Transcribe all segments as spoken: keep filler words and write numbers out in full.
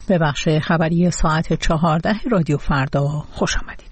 به بخش خبری ساعت چهارده رادیو فردا خوش آمدید.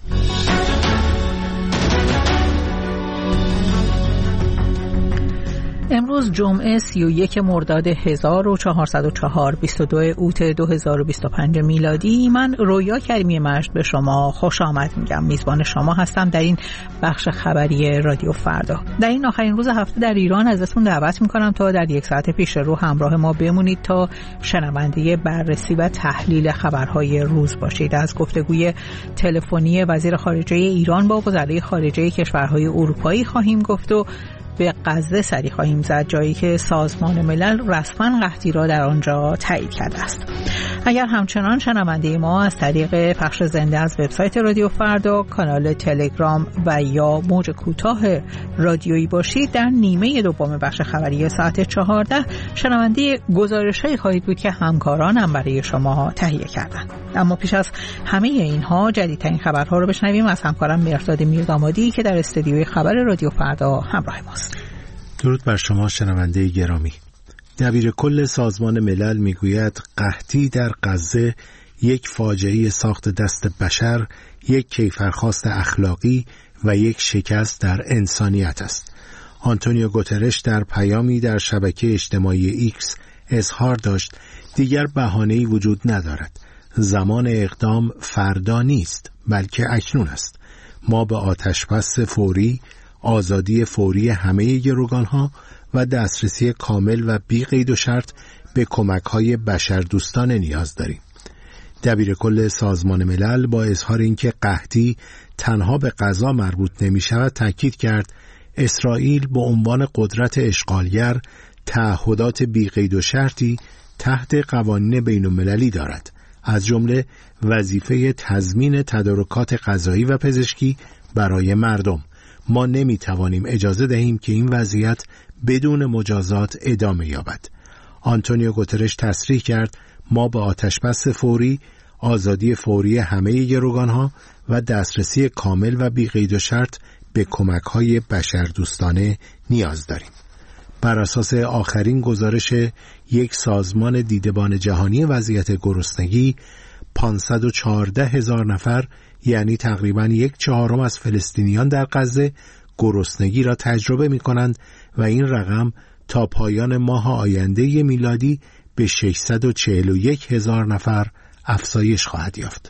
امروز جمعه سی و یک مرداد هزار و چهارصد و چهار بیست و دو اوت دو هزار و بیست و پنج میلادی. من رویا کریمی مجد به شما خوش آمد میگم. میزبان شما هستم در این بخش خبری رادیو فردا. در این آخرین روز هفته در ایران ازتون دعوت میکنم تا در یک ساعت پیش رو همراه ما بمونید تا شنونده بررسی و تحلیل خبرهای روز باشید. از گفتگوی تلفنی وزیر خارجه ایران با وزرای خارجه کشورهای اروپایی خواهیم گفت و به غزه سری خواهیم زد، جایی که سازمان ملل رسما قحطی را در آنجا تایید کرده است. اگر همچنان شنونده ما از طریق پخش زنده از وبسایت رادیو فردا، کانال تلگرام و یا موج کوتاه رادیویی باشید، در نیمه دوم بخش خبری ساعت چهارده شنونده گزارش‌هایی خواهید بود که همکارانم برای شما تهیه کردند. اما پیش از همه اینها جدیدترین خبرها رو بشنویم از همکارم مهرداد میردامادی که در استودیوی خبر رادیو فردا همراه ماست. درود بر شما شنونده گرامی. دبیر کل سازمان ملل میگوید قحطی در غزه یک فاجعه ساخت دست بشر، یک کیفرخواست اخلاقی و یک شکست در انسانیت است. آنتونیو گوترش در پیامی در شبکه اجتماعی ایکس اظهار داشت دیگر بهانه‌ای وجود ندارد. زمان اقدام فردا نیست بلکه اکنون است. ما به آتشبس فوری، آزادی فوری همه گروگانها و دسترسی کامل و بی قید و شرط به کمک‌های بشردوستانه نیاز داریم. دبیر کل سازمان ملل با اظهار اینکه قحطی تنها به غزه مربوط نمی‌شود تاکید کرد اسرائیل به عنوان قدرت اشغالگر تعهدات بی قید و شرطی تحت قوانین بین‌المللی دارد، از جمله وظیفه تضمین تدارکات غذایی و پزشکی برای مردم. ما نمی‌توانیم اجازه دهیم که این وضعیت بدون مجازات ادامه یابد. آنتونیو گوترش تصریح کرد ما با آتشبس فوری، آزادی فوری همه گروگانها و دسترسی کامل و بی قید و شرط به کمک‌های بشردوستانه نیاز داریم. بر اساس آخرین گزارش یک سازمان دیدبان جهانی وضعیت گرسنگی، پانصد و چهارده هزار نفر یعنی تقریباً یک چهارم از فلسطینیان در غزه گرسنگی را تجربه می کنند و این رقم تا پایان ماه آینده میلادی به ششصد و چهل و یک هزار نفر افزایش خواهد یافت.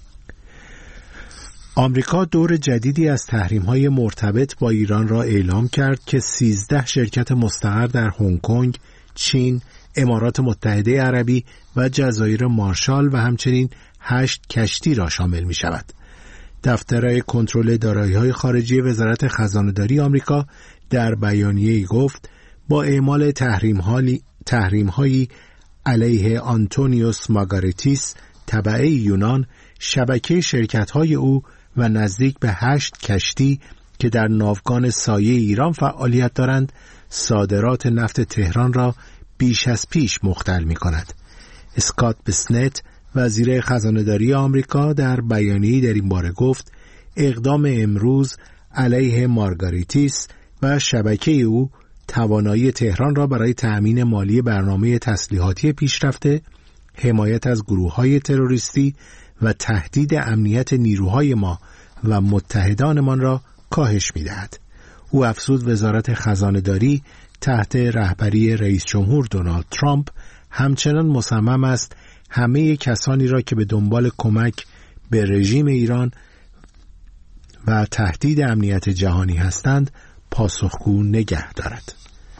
آمریکا دور جدیدی از تحریم‌های مرتبط با ایران را اعلام کرد که سیزده شرکت مستقر در هنگ کنگ، چین، امارات متحده عربی و جزایر مارشال و همچنین هشت کشتی را شامل می شود. دفتر کنترل دارایی‌های خارجی وزارت خزانه‌داری آمریکا در بیانیه‌ای گفت با اعمال تحریم‌هایی تحریم‌هایی علیه آنتونیوس ماگاریتیس تبع یونان، شبکه شرکت‌های او و نزدیک به هشت کشتی که در ناوگان سایه ایران فعالیت دارند صادرات نفت تهران را بیش از پیش مختل می‌کند. اسکات بسنت وزیر خزانه‌داری آمریکا در بیانیه‌ای در این باره گفت اقدام امروز علیه مارگاریتیس و شبکه او توانایی تهران را برای تأمین مالی برنامه تسلیحاتی پیشرفته، حمایت از گروه‌های تروریستی و تهدید امنیت نیروهای ما و متحدانمان را کاهش می‌دهد. او افزود وزارت خزانه‌داری تحت رهبری رئیس جمهور دونالد ترامپ همچنان مصمم است همه کسانی را که به دنبال کمک به رژیم ایران و تهدید امنیت جهانی هستند پاسخگو نگه دارد.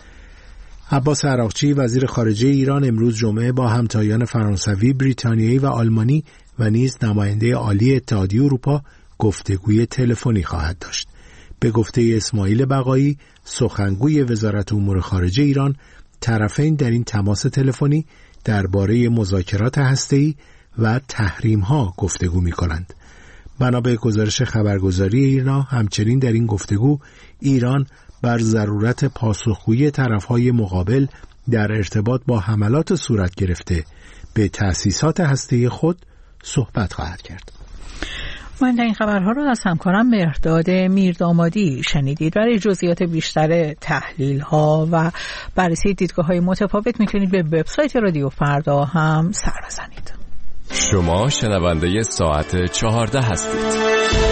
عباس عراقچی وزیر خارجه ایران امروز جمعه با همتایان فرانسوی، بریتانیایی و آلمانی و نیز نماینده عالی اتحادیه اروپا گفتگوی تلفنی خواهد داشت. به گفته اسماعیل بقایی سخنگوی وزارت امور خارجه ایران، طرفین در این تماس تلفنی درباره مذاکرات هسته‌ای و تحریم‌ها گفتگو می‌کنند. بنا به گزارش خبرگزاری ایرنا همچنین در این گفتگو ایران بر ضرورت پاسخگویی طرف‌های مقابل در ارتباط با حملات صورت گرفته به تأسیسات هسته‌ای خود صحبت خواهد کرد. من در این خبرها را از همکارم مهرداد میردامادی شنیدید. برای جزئیات بیشتر تحلیل ها و بررسی دیدگاه های متفاوت میتونید به وبسایت رادیو فردا هم سر بزنید. شما شنونده ساعت چهارده هستید.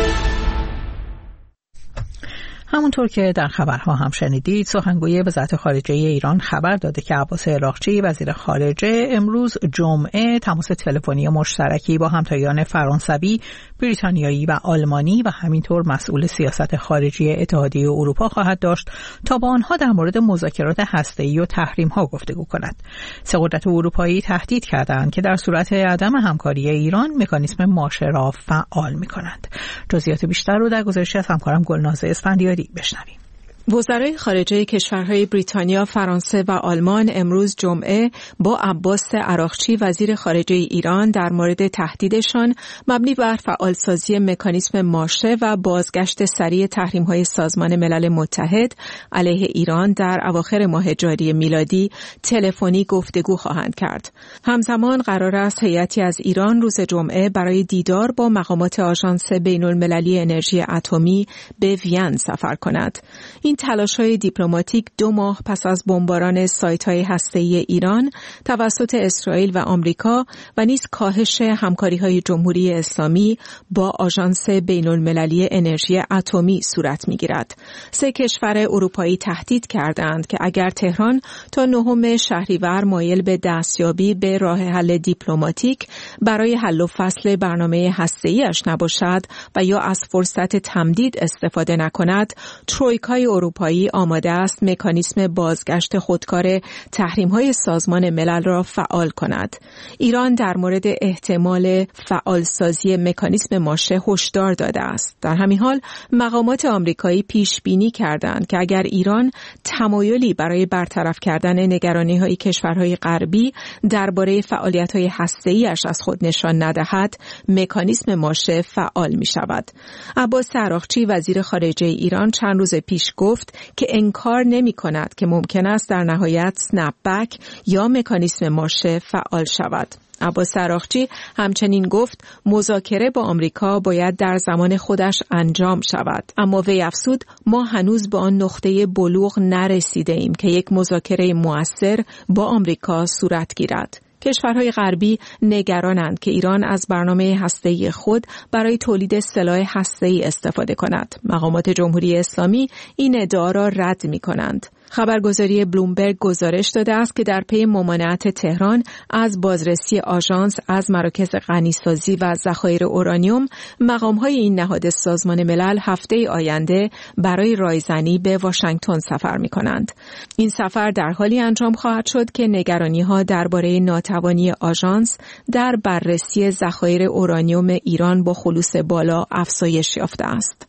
همونطور که در خبرها هم شنیدید، سخنگوی وزارت خارجه ایران خبر داده که عباس عراقچی وزیر خارجه امروز جمعه تماس تلفنی مشترکی با همتایان فرانسوی، بریتانیایی و آلمانی و همینطور مسئول سیاست خارجی اتحادیه اروپا خواهد داشت تا با آنها در مورد مذاکرات هسته‌ای و تحریم‌ها گفتگو کند. سه قدرت اروپایی تهدید کردند که در صورت عدم همکاری ایران مکانیزم ماشه را فعال می‌کنند. جزئیات بیشتر رو در گزارشی از همکارم گلنازه اسفندیاری بشنویم. وزرای خارجه کشورهای بریتانیا، فرانسه و آلمان امروز جمعه با عباس عراقچی وزیر خارجه ایران در مورد تهدیدشان مبنی بر فعالسازی مکانیزم ماشه و بازگشت سریع تحریم‌های سازمان ملل متحد علیه ایران در اواخر ماه جاری میلادی تلفنی گفتگو خواهند کرد. همزمان قرار است هیئتی از ایران روز جمعه برای دیدار با مقامات آژانس بین‌المللی انرژی اتمی به وین سفر کند. این تلاش‌های دیپلماتیک دو ماه پس از بمباران سایت‌های هسته‌ای ایران توسط اسرائیل و آمریکا و نیز کاهش همکاری‌های جمهوری اسلامی با آژانس بین‌المللی انرژی اتمی صورت می‌گیرد. سه کشور اروپایی تهدید کردند که اگر تهران تا نهم شهریور مایل به دستیابی به راه حل دیپلماتیک برای حل و فصل برنامه هسته‌ای‌اش نباشد و یا از فرصت تمدید استفاده نکند، ترویکای اروپایی آماده است مکانیزم بازگشت خودکار تحریم‌های سازمان ملل را فعال کند. ایران در مورد احتمال فعالسازی مکانیزم ماشه هشدار داده است. در همین حال مقامات آمریکایی پیش بینی کردند که اگر ایران تمایلی برای برطرف کردن نگرانی‌های کشورهای غربی درباره فعالیت‌های هسته‌ای‌اش از خود نشان ندهد، مکانیزم ماشه فعال می‌شود. عباس عراقچی وزیر خارجه ایران چند روز پیش گفت که انکار نمی کند که ممکن است در نهایت سنپ بک یا مکانیزم ماشه فعال شود. عباس عراقچی همچنین گفت مذاکره با آمریکا باید در زمان خودش انجام شود، اما وی افزود ما هنوز به آن نقطه بلوغ نرسیده ایم که یک مذاکره مؤثر با آمریکا صورت گیرد. کشورهای غربی نگرانند که ایران از برنامه هسته‌ای خود برای تولید سلاح هسته‌ای استفاده کند. مقامات جمهوری اسلامی این ادعا را رد می‌کنند. خبرگزاری بلومبرگ گزارش داده است که در پی ممانعت تهران از بازرسی آژانس از مراکز غنیسازی و ذخایر اورانیوم، مقام‌های این نهاد سازمان ملل هفته آینده برای رایزنی به واشنگتن سفر می‌کنند. این سفر در حالی انجام خواهد شد که نگرانی‌ها درباره ناتوانی آژانس در بررسی ذخایر اورانیوم ایران با خلوص بالا افزایش یافته است.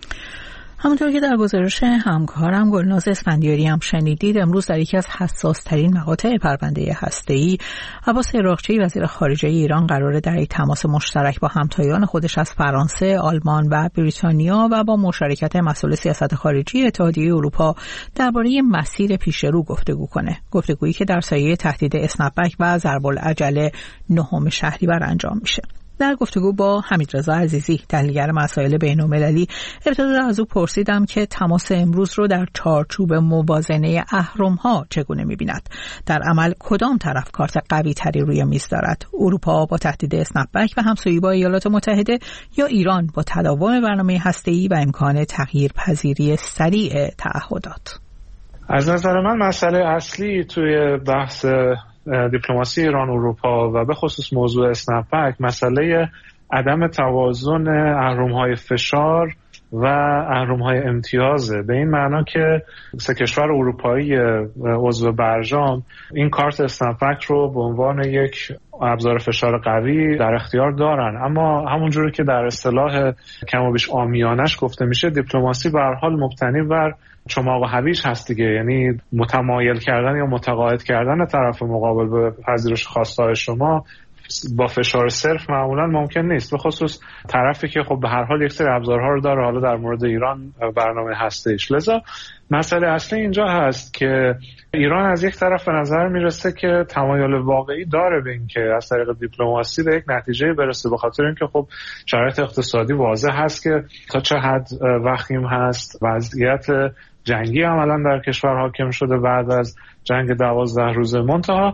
همونطور که در گزارش همکارم گلناز اسفندیاری هم شنیدید، امروز در یکی از حساس‌ترین مقاطع پرونده هسته‌ای، عباس عراقچی وزیر خارجه ایران قراره در یک تماس مشترک با همتایان خودش از فرانسه، آلمان و بریتانیا و با مشارکت مسئول سیاست خارجی اتحادیه اروپا درباره مسیر پیشرو گفتگو کنه. گفتگویی که در سایه تهدید اسنپ بک و ضرب العجله نهم شهریور انجام میشه. در گفتگو با حمیدرضا عزیزی، تحلیلگر مسائل بین‌المللی، ابتدا از او پرسیدم که تماس امروز رو در چارچوب موازنه اهرم‌ها چگونه می‌بیند. در عمل کدام طرف کارت قوی تری روی میز دارد؟ اروپا با تهدید اسنپ بک و همسایگی با ایالات متحده یا ایران با تداوم برنامه هسته‌ای و امکان تغییر پذیری سریع تعهدات؟ از نظر من مسئله اصلی توی بحث دیپلماسی ایران اروپا و به خصوص موضوع اسنپ بک مسئله عدم توازن اهرم‌های فشار و اهرم‌های امتیازه. به این معنا که سه کشور اروپایی عضو برجام این کارت اسنپ بک رو به عنوان یک ابزار فشار قوی در اختیار دارن، اما همونجوری که در اصطلاح کم و بیش عامیانش گفته میشه، دیپلماسی به هر حال مبتنی بر چماق و هویج هست دیگه، یعنی متمایل کردن یا متقاعد کردن طرف مقابل به پذیرش خواستهای شما با فشار صرف معمولا ممکن نیست، به خصوص طرفی که خب به هر حال یک سری ابزارها رو داره، حالا در مورد ایران برنامه هسته‌ایش. لذا مسئله اصلی اینجا هست که ایران از یک طرف به نظر میرسه که تمایل واقعی داره به این که از طریق دیپلماسی به یک نتیجه برسه، به خاطر اینکه خب شرایط اقتصادی واضح هست که تا چه حد وخیم هست، وضعیت جنگی عملا در کشور حاکم شده بعد از جنگ دوازده روزه. منتها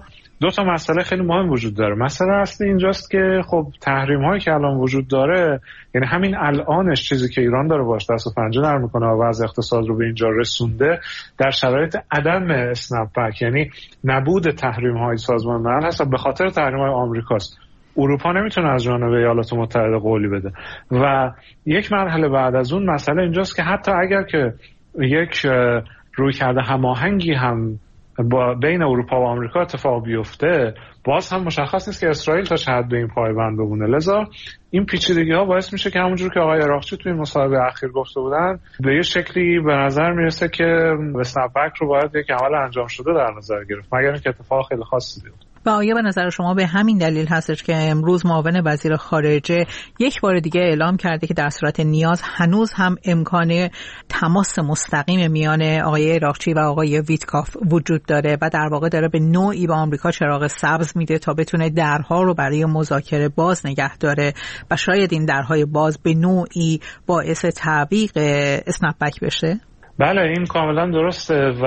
دو تا مسئله خیلی مهم وجود داره. مسئله اصلی اینجاست که خب تحریم هایی که الان وجود داره، یعنی همین الانش چیزی که ایران داره باش دست و پنجه نرم میکنه و وضع اقتصاد رو به اینجا رسونده در شرایط عدم اسنپ بک، یعنی نبود تحریم های سازمان ملل هست، به خاطر تحریم های آمریکاست. اروپا نمیتونه از جانب ایالات متحده قولی بده و یک مرحله بعد از اون مسئله اینجاست که حتی اگر که یک رویکرد هماهنگی هم با بین اروپا و آمریکا اتفاق بیفته، باز هم مشخص نیست که اسرائیل تا چه حد به این پایبند بمونه. لذا این پیچیدگی ها باعث میشه که همونجور که آقای عراقچی توی مصاحبه اخیر گفته بودن، به یه شکلی به نظر میرسه که اسنپ بک رو باید یک عمل انجام شده در نظر گرفت، مگر اینکه اتفاق خیلی خاصی بیفته. و آیا به نظر شما به همین دلیل هستش که امروز معاون وزیر خارجه یک بار دیگه اعلام کرده که در صورت نیاز هنوز هم امکان تماس مستقیم میان آقای عراقچی و آقای ویتکاف وجود داره و در واقع داره به نوعی به آمریکا چراغ سبز میده تا بتونه درها رو برای مذاکره باز نگه داره و شاید این درهای باز به نوعی باعث تعویق اسنپ بک بشه؟ بله، این کاملا درسته و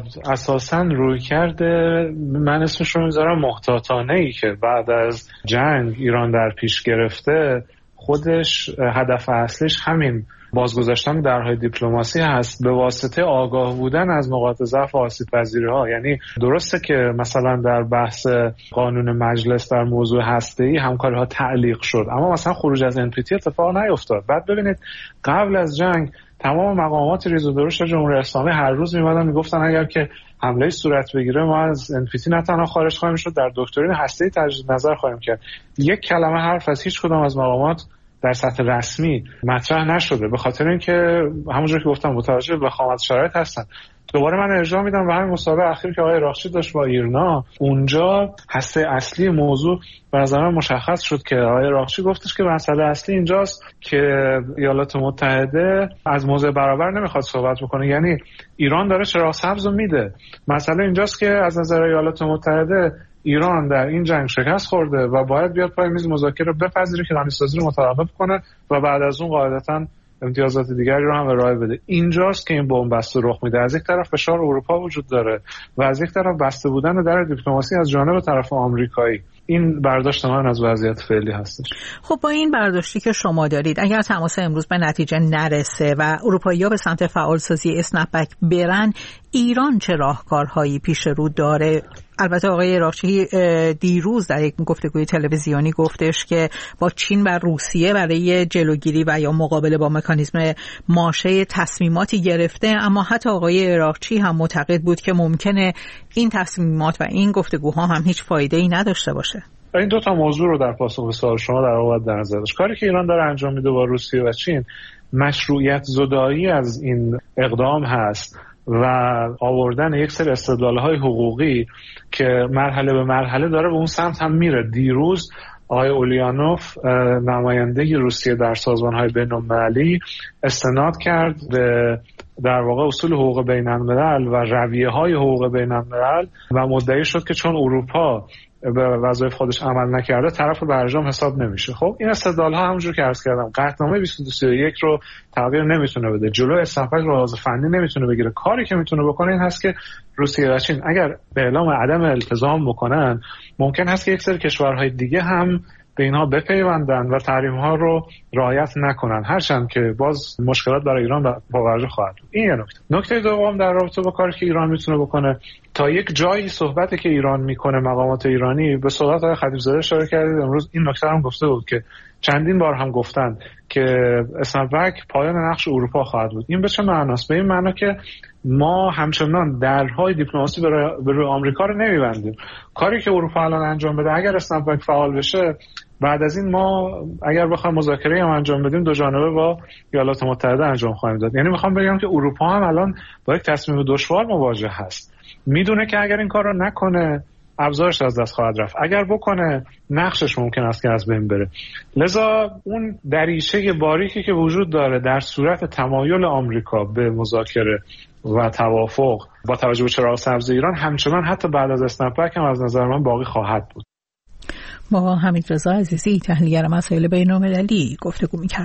اساساً روی کرده، من اسمش رو میذارم محتاطانه ای که بعد از جنگ ایران در پیش گرفته، خودش هدف اصلیش همین بازگذاشتن درهای دیپلماسی هست به واسطه آگاه بودن از نقاط ضعف و آسیب پذیری ها. یعنی درسته که مثلا در بحث قانون مجلس در موضوع هسته‌ای همکاری ها تعلیق شد، اما مثلا خروج از ان پی تی اتفاق نیفتاد. بعد ببینید قبل از جنگ تمام مقامات ریز و درشت جمهوری اسلامی هر روز میمدن میگفتن اگر که حمله صورت بگیره ما از ان پی تی نه تنها خارج خواهیم شد، در دکترین هسته‌ای تجدید نظر خواهیم کرد. یک کلمه حرف از هیچ کدام از مقامات در سطح رسمی مطرح نشده، به خاطر اینکه همونجوری که گفتم متوجه به وخامت شرایط هستن. دوباره من ارجاع میدم به همین مصاحبه اخیر که آقای عراقچی داشت با ایرنا، اونجا هسته اصلی موضوع به نظر من مشخص شد که آقای عراقچی گفتش که مسئله اصلی اینجاست که ایالات متحده از موضع برابر نمیخواد صحبت بکنه، یعنی ایران داره چراغ سبز رو میده. مسئله اینجاست که از نظر ایالات متحده ایران در این جنگ شکست خورده و باید بیاد پای میز مذاکره بپذیره که غنی‌سازی رو متوقف کنه و بعد از اون قاعدتاً امتیازات دیگری رو هم ارائه بده. اینجاست که این بن‌بست رخ میده. از یک طرف فشار اروپا وجود داره و از یک طرف بسته بودن در دیپلماسی از جانب طرف آمریکایی. این برداشت من از وضعیت فعلی هستش. خب با این برداشتی که شما دارید، اگر تماس امروز به نتیجه نرسه و اروپایی‌ها به سمت فعالسازی اسنپ بک برن، ایران چه راهکارهایی پیش رو داره؟ البته آقای عراقچی دیروز در یک گفتگوی تلویزیونی گفتش که با چین و روسیه برای جلوگیری و یا مقابله با مکانیزم ماشه تصمیماتی گرفته، اما حتی آقای عراقچی هم معتقد بود که ممکنه این تصمیمات و این گفتگوها هم هیچ فایده‌ای نداشته باشه. این دو تا موضوع رو در پاسخ به سوال شما در واقع در نظر داشت. کاری که ایران داره انجام میده با روسیه و چین مشروعیت زدایی از این اقدام هست و آوردن یک سری استدلال‌های حقوقی که مرحله به مرحله داره به اون سمت هم میره. دیروز آقای اولیانوف نماینده روسیه در سازمان‌های بین‌المللی استناد کرد به در واقع اصول حقوق بین‌الملل و رویه‌های حقوق بین‌الملل و مدعی شد که چون اروپا به وظایف خودش عمل نکرده طرف برجام حساب نمیشه. خب این استدلال ها همونجور که عرض کردم قطعنامه بیست و دو سی و یک رو تغییر نمیتونه بده، جلوی اسنپ بک رو از فنی نمیتونه بگیره. کاری که میتونه بکنه این هست که روسیه و چین اگر به اعلام عدم التزام بکنن، ممکن هست که یک سری کشورهای دیگه هم به اینها بپیوندن و تحریم ها رو رعایت نکنن، هرچند که باز مشکلات برای ایران باورجو خواهد بود. این یه نکته. نکته دوم در رابطه با کاری که ایران میتونه بکنه، تا یک جایی صحبتی که ایران میکنه مقامات ایرانی به صحبت آقای خطیبزاده اشاره کردید، امروز این نکته هم گفته بود که چندین بار هم گفتن که اسنپ بک پایان نقش اروپا خواهد بود. این به چه معناست؟ به این معنا که ما همچنان درهای دیپلماسی به روی آمریکا رو نمیبندیم. کاری که اروپا الان انجام بده، اگر اسنپ بک فعال بشه، بعد از این ما اگر بخوایم مذاکره هم انجام بدیم دو جانبه با ایالات متحده انجام خواهیم داد. یعنی میخوام بگم که اروپا هم الان با یک تصمیم دشوار مواجه هست. میدونه که اگر این کار رو نکنه ابزارش از دست خواهد رفت، اگر بکنه نقشش ممکن است که از بین بره. لذا اون دریچه باریکی که وجود داره در صورت تمایل آمریکا به مذاکره و توافق با توجه به چراغ سبز ایران همچنان حتی بعد از اسنپ بک هم از نظر من باقی خواهد بود. با حمیدرضا عزیزی تحلیلگر مسائل بین‌المللی گفتگو می‌کردم.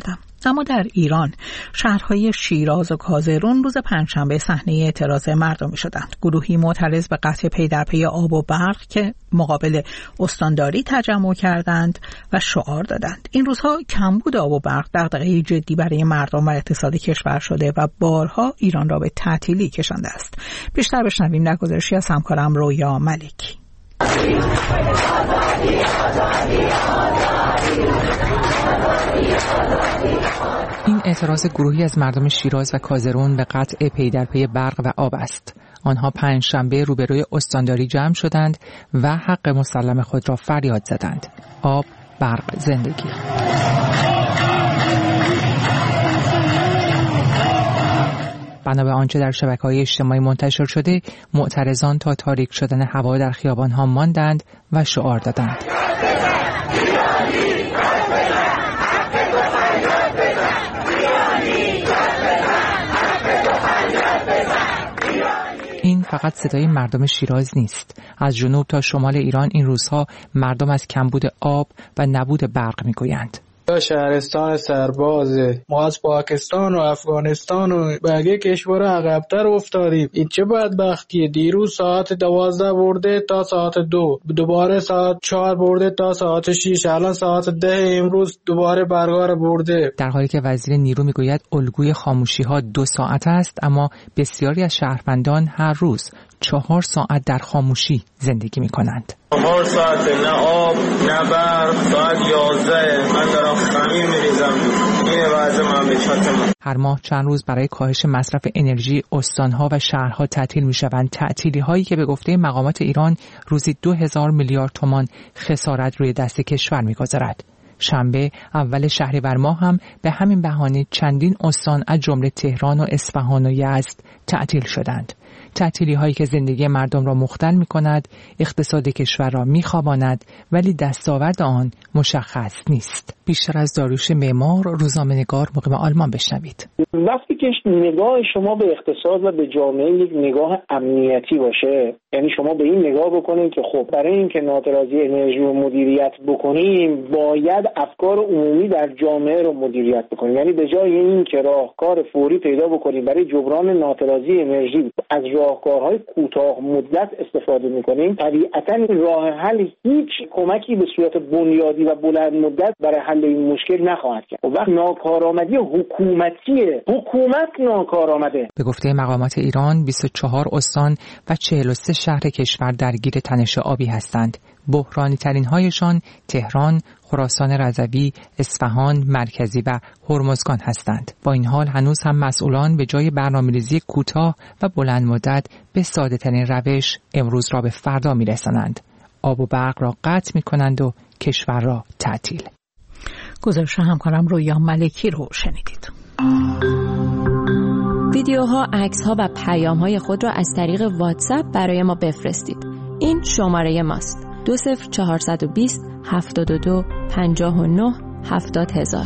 اما در ایران شهرهای شیراز و کازرون روز پنجشنبه صحنه اعتراض مردمی شدند. گروهی معترض به قطع پی در پی آب و برق که مقابل استانداری تجمع کردند و شعار دادند. این روزها کمبود آب و برق دغدغه جدی برای مردم و اقتصاد کشور شده و بارها ایران را به تعطیلی کشانده است. بیشتر بشنویم در گزارشی از همکارم رویا ملکی. این اعتراض گروهی از مردم شیراز و کازرون به قطع پی در پی برق و آب است. آنها پنج شنبه روبروی استانداری جمع شدند و حق مسلم خود را فریاد زدند. آب، برق، زندگی. بنا به آنچه در شبکه‌های اجتماعی منتشر شده، معترضان تا تاریک شدن هوا در خیابان‌ها ماندند و شعار دادند. این فقط صدای مردم شیراز نیست. از جنوب تا شمال ایران این روزها مردم از کمبود آب و نبود برق میگویند. شهرستان سربازه، ما از پاکستان و افغانستان و بقیه کشور عقب‌تر افتادیم. این چه بدبختیه؟ دیروز ساعت دوازده برده تا ساعت دو، دوباره ساعت چهار برده تا ساعت شیش، الان ساعت ده امروز دوباره برقا برده. در حالی که وزیر نیرو میگوید الگوی خاموشی ها دو ساعت است، اما بسیاری از شهروندان هر روز چهار ساعت در خاموشی زندگی می کنند. چهار ساعت نه آب نه برق، ساعت یازده من دارم خمیر می ریزم. این وضع مملکت ما. هر ماه چند روز برای کاهش مصرف انرژی استانها و شهرها تعطیل می شوند. تعطیلی هایی که به گفته مقامات ایران روزی دو هزار میلیارد تومان خسارت روی دست کشور می گذارد. شنبه اول شهریور ماه هم به همین بهانه چندین استان از جمله تهران و اصفهان و یزد تعطیل شدند. تعطیلی هایی که زندگی مردم را مختل می کند، اقتصاد کشور را می خواباند، ولی دستاورد آن مشخص نیست. بیشتر از داریوش معمار، روزنامه‌نگار مقیم آلمان بشنوید. وقتی که نگاه شما به اقتصاد و به جامعه یک نگاه امنیتی باشه، یعنی شما به این نگاه بکنید که خب برای اینکه ناترازی انرژی رو مدیریت بکنیم باید افکار عمومی در جامعه رو مدیریت بکنیم، یعنی به جای این که راهکار فوری پیدا بکنیم برای جبران ناترازی انرژی از راهکارهای کوتاه مدت استفاده میکنیم، طبیعتاً راه حل هیچ کمکی به صورت بنیادی و بلند مدت برای حل این مشکل نخواهد کرد. و وقت ناکارآمدی حکومتیه، حکومت ناکارآمده. به گفته مقامات ایران بیست و چهار استان و چهل و سه شهر کشور درگیر تنش آبی هستند. بحرانی ترین هایشان تهران، خراسان رضوی، اصفهان، مرکزی و هرمزگان هستند. با این حال هنوز هم مسئولان به جای برنامه‌ریزی کوتاه و بلند مدت به ساده ترین روش امروز را به فردا می‌رسانند. آب و برق را قطع می‌کنند و کشور را تعطیل. گزارش همکارم رویا ملکی رو شنیدید. ویدیوها، عکس‌ها و پیام‌های خود را از طریق واتساپ برای ما بفرستید. این شماره ماست: دو صفر چهارصد و بیست هفتاد و دو پنجاه و نه هفتاد هزار.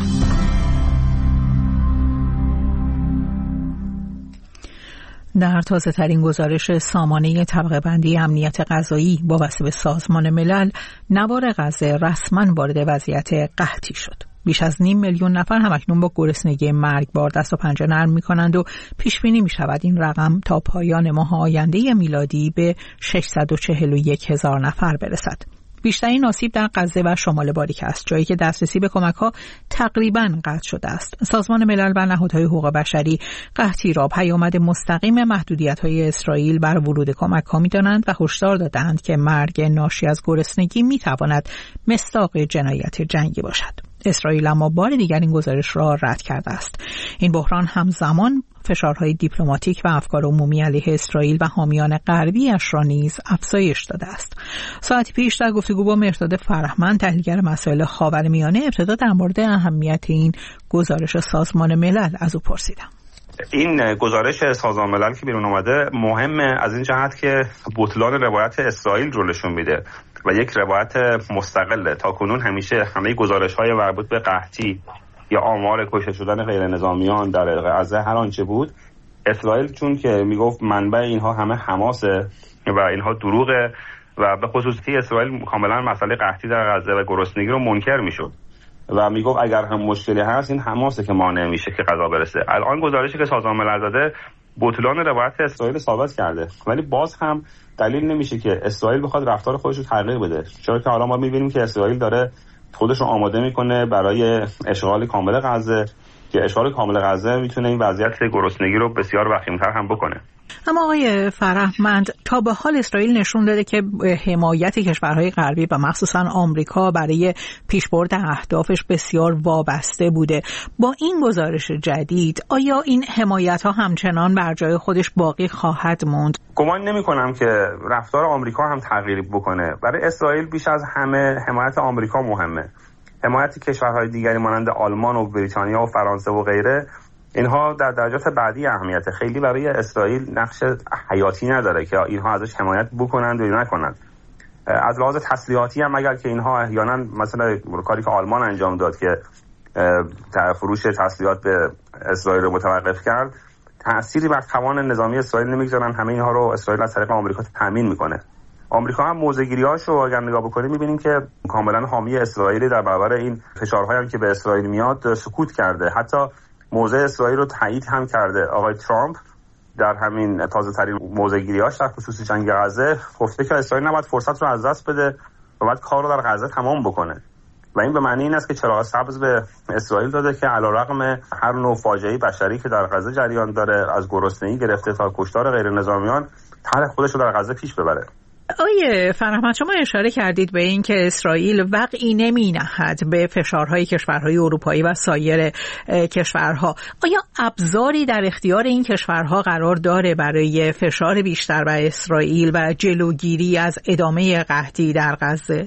در تازه ترین گزارش سامانه طبقه بندی امنیت غذایی وابسته به سازمان ملل، نوار غزه رسما وارد وضعیت قحطی شد. بیش از نیم میلیون نفر همکنون با گرسنگی مرگبار دست و پنجه نرم می‌کنند و پیش بینی می‌شود این رقم تا پایان ماه آینده میلادی به ششصد و چهل و یک هزار نفر برسد. بیشترین آسیب در غزه و شمال باریک است، جایی که دسترسی به کمک‌ها تقریباً قطع شده است. سازمان ملل و نهادهای حقوق بشری قحطی را پیامد مستقیم محدودیت‌های اسرائیل بر ورود کمک‌ها می‌دانند و هشدار دادند که مرگ ناشی از گرسنگی می‌تواند مصداق جنایت جنگی باشد. اسرائیل اما بار دیگر این گزارش را رد کرده است. این بحران همزمان فشارهای دیپلماتیک و افکار عمومی علیه اسرائیل و حامیان غربی‌اش را نیز افزایش داده است. ساعتی پیش در گفتگو با مهرداد فرهمند، تحلیلگر مسائل خاورمیانه، ابتدا در مورد اهمیت این گزارش سازمان ملل از او پرسیدم. این گزارش سازمان ملل که بیرون اومده مهمه از این جهت که بطلان روایت اسرائیل رو نشون میده و یک روایت مستقله. تا کنون همیشه همه گزارش‌های مربوط به قحطی یا آمار کشته شدن غیر نظامیان در غزه هر آنچه بود، اسرائیل چون که میگفت منبع اینها همه حماسه و اینها دروغه و به خصوصی اسرائیل کاملا مسئله قحطی در غزه و گرسنگی رو منکر میشد و میگفت اگر هم مشکلی هست این حماسه که مانع میشه که غذا برسه. الان گزارشی که سازمان ملل داده بطلان روایت اسرائیل ثابت کرده، ولی باز هم دلیل نمیشه که اسرائیل بخواد رفتار خودش رو تغییر بده، چرا که حالا ما میبینیم که اسرائیل داره خودش رو آماده میکنه برای اشغال کامل غزه که اشغال کامل غزه میتونه این وضعیت گرسنگی رو بسیار وخیم‌تر هم بکنه. اما آقای فرهمند، تا به حال اسرائیل نشون داده که حمایت کشورهای غربی و مخصوصا آمریکا برای پیشبرد اهدافش بسیار وابسته بوده. با این گزارش جدید آیا این حمایت ها همچنان بر جای خودش باقی خواهد موند؟ گمان نمی کنم که رفتار آمریکا هم تغییری بکنه. برای اسرائیل بیش از همه حمایت آمریکا مهمه. حمایت کشورهای دیگری مانند آلمان و بریتانیا و فرانسه و غیره، اینها در درجات بعدی اهمیت، خیلی برای اسرائیل نقش حیاتی نداره که اینها ازش حمایت بکنند و نکنند. از لحاظ تسلیحاتی هم اگر که اینها احیانا مثلا کاری که آلمان انجام داد که فروش تسلیحات به اسرائیل رو متوقف کرد، تأثیری بر توان نظامی اسرائیل نمیگذارن. همه اینها رو اسرائیل از طریق آمریکا تامین میکنه. آمریکا هم موضع‌گیری‌هاشو اگر نگاه بکنیم می‌بینیم که کاملا حامی اسرائیل در برابر این فشارهایی هم که به اسرائیل میاد سکوت کرده. حتی موضع اسرائیل رو تایید هم کرده. آقای ترامپ در همین تازه‌ترین موضع‌گیری‌هاش در خصوص جنگ غزه گفته که اسرائیل نباید فرصت رو از دست بده و باید کار رو در غزه تمام بکنه. و این به معنی این است که چراغ سبز به اسرائیل داده که علیرغم هر نوع فاجعه بشری که در غزه جریان داره، از گرسنگی گرفته تا کشتار غیر نظامیان، طرح خودش رو در غزه پیش ببره. آیه فرهمند، شما اشاره کردید به این که اسرائیل وقعی نمی نهد به فشارهای کشورهای اروپایی و سایر کشورها. آیا ابزاری در اختیار این کشورها قرار داره برای فشار بیشتر بر اسرائیل و جلوگیری از ادامه قحطی در غزه؟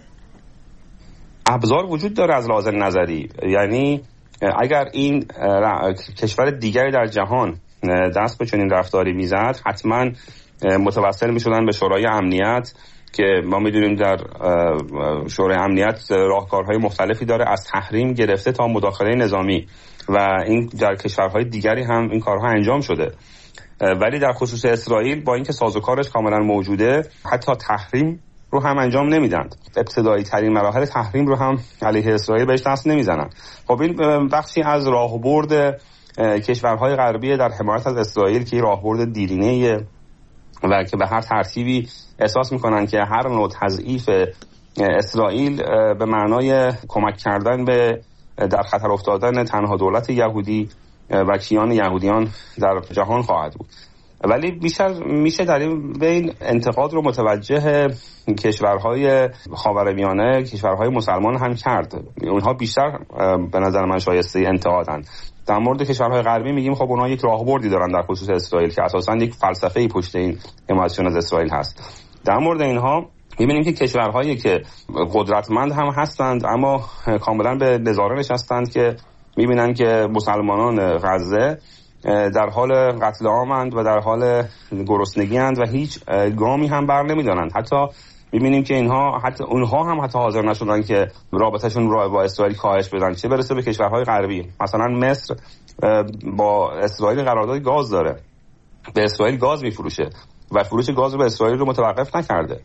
ابزار وجود داره از لحاظ نظری. یعنی اگر این کشور دیگری در جهان دست به چنین رفتاری میزد، حتما متوسل میشدن به شورای امنیت که ما میدونیم در شورای امنیت راهکارهای مختلفی داره، از تحریم گرفته تا مداخله نظامی، و این در کشورهای دیگری هم این کارها انجام شده. ولی در خصوص اسرائیل با اینکه سازوکارش کاملا موجوده، حتی تحریم رو هم انجام نمیدند. ابتدایی ترین مراحل تحریم رو هم علیه اسرائیل بهش دست نمیزنن. خب این بخشی از راهبرد کشورهای غربی در حمایت از اسرائیل که راهبرد دیرینه و که به هر ترتیبی احساس میکنن که هر نوع تضعیف اسرائیل به معنای کمک کردن به در خطر افتادن تنها دولت یهودی و کیان یهودیان در جهان خواهد بود. ولی میشه میشه در این بین انتقاد رو متوجه کشورهای خاورمیانه، کشورهای مسلمان هم کرد. اونها بیشتر به نظر من شایسته انتقادن. در مورد کشورهای غربی میگیم خب اونها یک راهبردی دارن در خصوص اسرائیل که اساساً یک فلسفه‌ای پشت این حمایتشون از اسرائیل هست. در مورد اینها می‌بینیم که کشورهایی که قدرتمند هم هستند اما کاملا به نظاره نشستند که می‌بینن که مسلمانان غزه در حال قتل عامند و در حال گرسنگی اند و هیچ گامی هم بر نمی‌دارند. حتی می‌بینیم که اینها حتی اونها هم حتی حاضر نشدن که رابطه‌شون رو با اسرائیل کاهش بدن، چه برسه به کشورهای غربی. مثلا مصر با اسرائیل قرارداد گاز داره، به اسرائیل گاز می‌فروشه و فروش گاز رو به اسرائیل رو متوقف نکرده.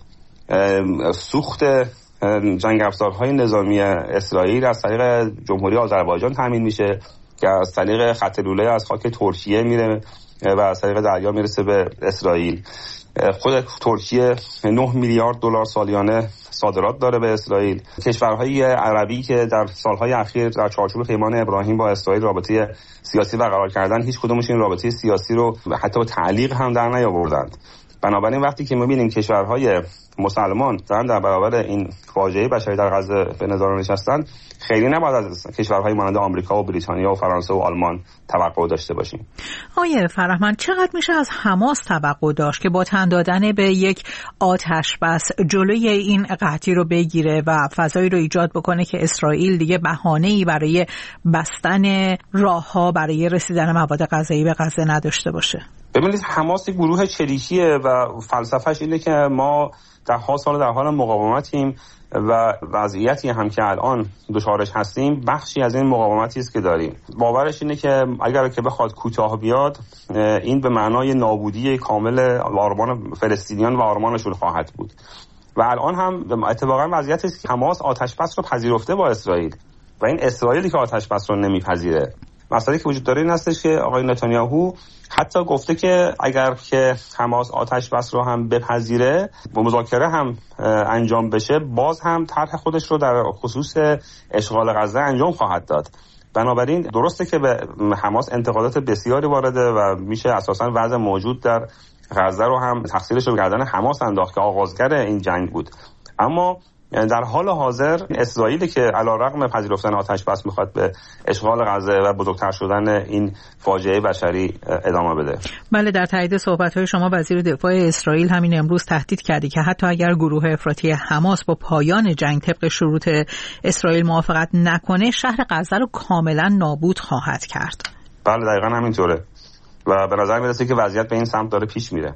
سوخت جنگ افزارهای نظامی اسرائیل از طریق جمهوری آذربایجان تامین میشه که از طریق خط لوله از خاک ترکیه میره و از طریق دریا میرسه به اسرائیل. خود ترکیه نه میلیارد دلار سالیانه صادرات داره به اسرائیل. کشورهای عربی که در سالهای اخیر در چارچوب پیمان ابراهیم با اسرائیل رابطه سیاسی برقرار کردن، هیچ کدومش این رابطه سیاسی رو حتی تعلیق هم در نیاوردند. بنابراین وقتی که می‌بینیم کشورهای مسلمان دارن در برابر این فاجعه بشری در غزه به نظر نشستن، خیلی نباید از کشورهای مانند آمریکا و بریتانیا و فرانسه و آلمان توقع داشته باشیم. آیه فرهمند، چقدر میشه از حماس توقع داشت که با تن دادن به یک آتش بس جلوی این قحطی رو بگیره و فضایی رو ایجاد بکنه که اسرائیل دیگه بهانه‌ای برای بستن راه‌ها برای رسیدن مواد غذایی به غزه نداشته باشه؟ ببینید، حماس یک گروه چریکیه و فلسفهش اینه که ما ده ها سال در حال مقاومتیم و وضعیتی هم که الان دچارش هستیم بخشی از این مقاومتی است که داریم. باورش اینه که اگر که بخواد کوتاه بیاد، این به معنای نابودی کامل آرمان فلسطینیان و آرمانشون خواهد بود. و الان هم اتفاقا وضعیتی است که حماس آتش بس رو پذیرفته با اسرائیل و این اسرائیلی که آتش بس رو نمیپذیره. مسئله که وجود داره این هستش که آقای نتانیاهو حتی گفته که اگر که حماس آتش بس رو هم بپذیره و مذاکره هم انجام بشه، باز هم طرح خودش رو در خصوص اشغال غزه انجام خواهد داد. بنابراین درسته که به حماس انتقادات بسیاری وارده و میشه اساساً وضع موجود در غزه رو هم تقصیرش رو به گردن حماس انداخت که آغازگر این جنگ بود. اما در حال حاضر اسرائیلی که علیرغم پذیرفتن آتش بس میخواد به اشغال غزه و بزرگتر شدن این فاجعه بشری ادامه بده. بله، در تایید صحبت‌های شما وزیر دفاع اسرائیل همین امروز تهدید کرده که حتی اگر گروه افراطی حماس با پایان جنگ طبق شروط اسرائیل موافقت نکنه، شهر غزه رو کاملا نابود خواهد کرد. بله دقیقاً همینطوره و به نظر میرسه که وضعیت به این سمت داره پیش میره.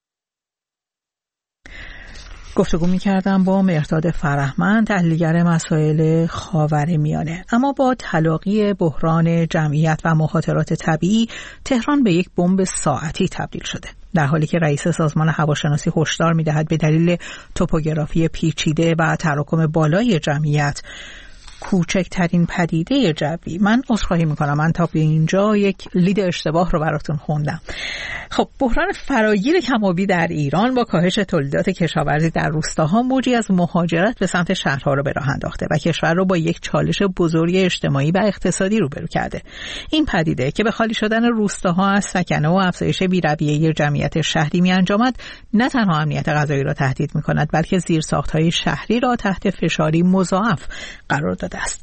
گفتگو می‌کردم با مهرداد فرهمند، تحلیلگر مسائل خاورمیانه. اما با تلاقی بحران جمعیت و مخاطرات طبیعی، تهران به یک بمب ساعتی تبدیل شده. در حالی که رئیس سازمان هواشناسی هشدار می‌دهد به دلیل توپوگرافی پیچیده و تراکم بالای جمعیت کوچکترین پدیده جوی. من عذرخواهی میکنم، من تا به اینجا یک لید اشتباه رو براتون خوندم. خب، بحران فراگیر کم‌آبی در ایران با کاهش تولیدات کشاورزی در روستاها موجی از مهاجرت به سمت شهرها رو به راه انداخته و کشور رو با یک چالش بزرگ اجتماعی و اقتصادی روبرو کرده. این پدیده که به خالی شدن روستاها از سکنه و افزایش بی‌رویه جمعیت شهری می‌انجامد، نه تنها امنیت غذایی را تهدید می‌کند، بلکه زیرساخت‌های شهری را تحت فشاری مضاعف قرار داده است.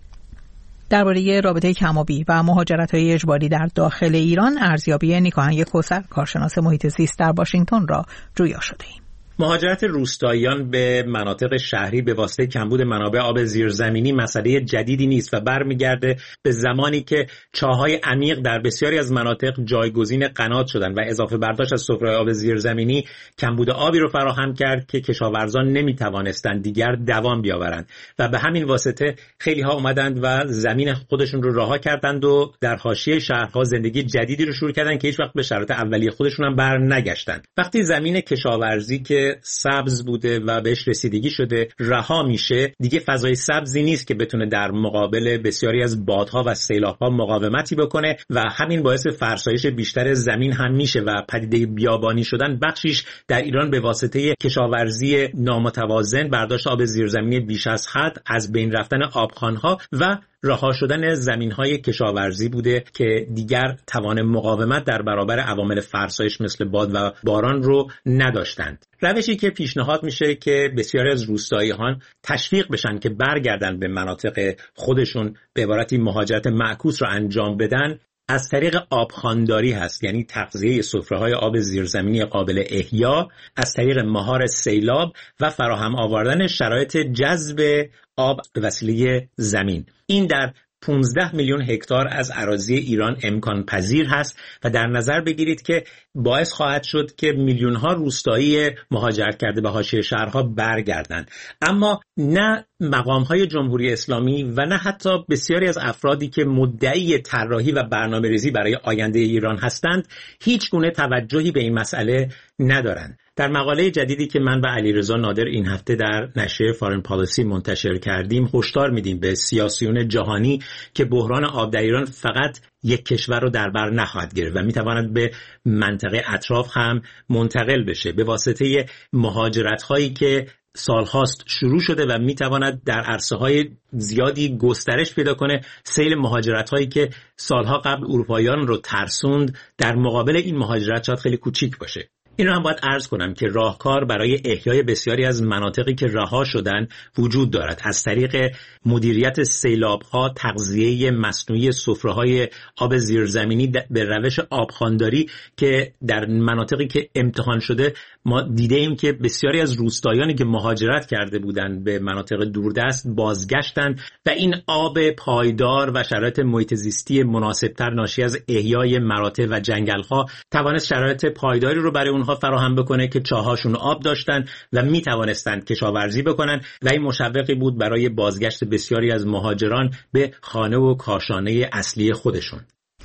درباره رابطه کم‌آبی و مهاجرت‌های اجباری در داخل ایران، ارزیابی نیکاهنگ کوثر، کارشناس محیط زیست در واشنگتن را جویا شده‌ایم. مهاجرت روستاییان به مناطق شهری به واسطه کمبود منابع آب زیرزمینی مسئله جدیدی نیست و برمیگرده به زمانی که چاه‌های عمیق در بسیاری از مناطق جایگزین قنات شدند و اضافه برداشت از سفره آب زیرزمینی کمبود آبی رو فراهم کرد که کشاورزان نمی‌توانستند دیگر دوام بیاورند و به همین واسطه خیلی‌ها اومدند و زمین خودشون رو رها کردند و در حاشیه شهرها زندگی جدیدی رو شروع کردند که هیچ وقت به شرایط اولیه خودشون هم برنگشتند. وقتی زمین کشاورزی که سبز بوده و بهش رسیدگی شده رها میشه، دیگه فضای سبزی نیست که بتونه در مقابل بسیاری از بادها و سیلاب‌ها مقاومتی بکنه و همین باعث فرسایش بیشتر زمین هم میشه و پدیده بیابانی شدن بخشیش در ایران به واسطه کشاورزی نامتوازن، برداشت آب زیرزمینی بیش از حد، از بین رفتن آبخوان‌ها و رها شدن زمین‌های کشاورزی بوده که دیگر توان مقاومت در برابر عوامل فرسایش مثل باد و باران رو نداشتند. روشی که پیشنهاد میشه که بسیاری از روستاییان تشویق بشن که برگردن به مناطق خودشون، به عبارتی مهاجرت معکوس رو انجام بدن، از طریق آبخوانداری هست، یعنی تغذیه سفره‌های آب زیرزمینی قابل احیا از طریق مهار سیلاب و فراهم آوردن شرایط جذب آب به وسیله زمین. این در پانزده میلیون هکتار از اراضی ایران امکان پذیر هست و در نظر بگیرید که باعث خواهد شد که میلیون ها روستایی مهاجرت کرده به حاشیه شهرها برگردند. اما نه مقام های جمهوری اسلامی و نه حتی بسیاری از افرادی که مدعی طراحی و برنامه‌ریزی برای آینده ایران هستند هیچ گونه توجهی به این مسئله ندارند. در مقاله جدیدی که من و علیرضا نادر این هفته در نشریه فارن پالیسی منتشر کردیم، هشدار میدیم به سیاسیون جهانی که بحران آب در ایران فقط یک کشور رو در بر نخواهد گرفت و میتواند به منطقه اطراف هم منتقل بشه به واسطه مهاجرت هایی که سالهاست شروع شده و میتواند در عرصه های زیادی گسترش پیدا کنه. سیل مهاجرت هایی که سالها قبل اروپاییان رو ترسوند در مقابل این مهاجرت شاید خیلی کوچیک باشه. این رو هم باید عرض کنم که راهکار برای احیای بسیاری از مناطقی که رها شدن وجود دارد، از طریق مدیریت سیلاب‌ها، تغذیه مصنوعی سفره‌های آب زیرزمینی به روش آبخوانداری که در مناطقی که امتحان شده ما دیده ایم که بسیاری از روستایانی که مهاجرت کرده بودند به مناطق دوردست بازگشتند و این آب پایدار و شرایط محیط زیستی مناسبتر ناشی از احیای مراتع و جنگل‌ها توانست شرایط پایداری رو برای اونها فراهم بکنه که چاهاشون آب داشتن و می توانستند کشاورزی بکنن و این مشوقی بود برای بازگشت بسیاری از مهاجران به خانه و کاشانه اصلی خودشون.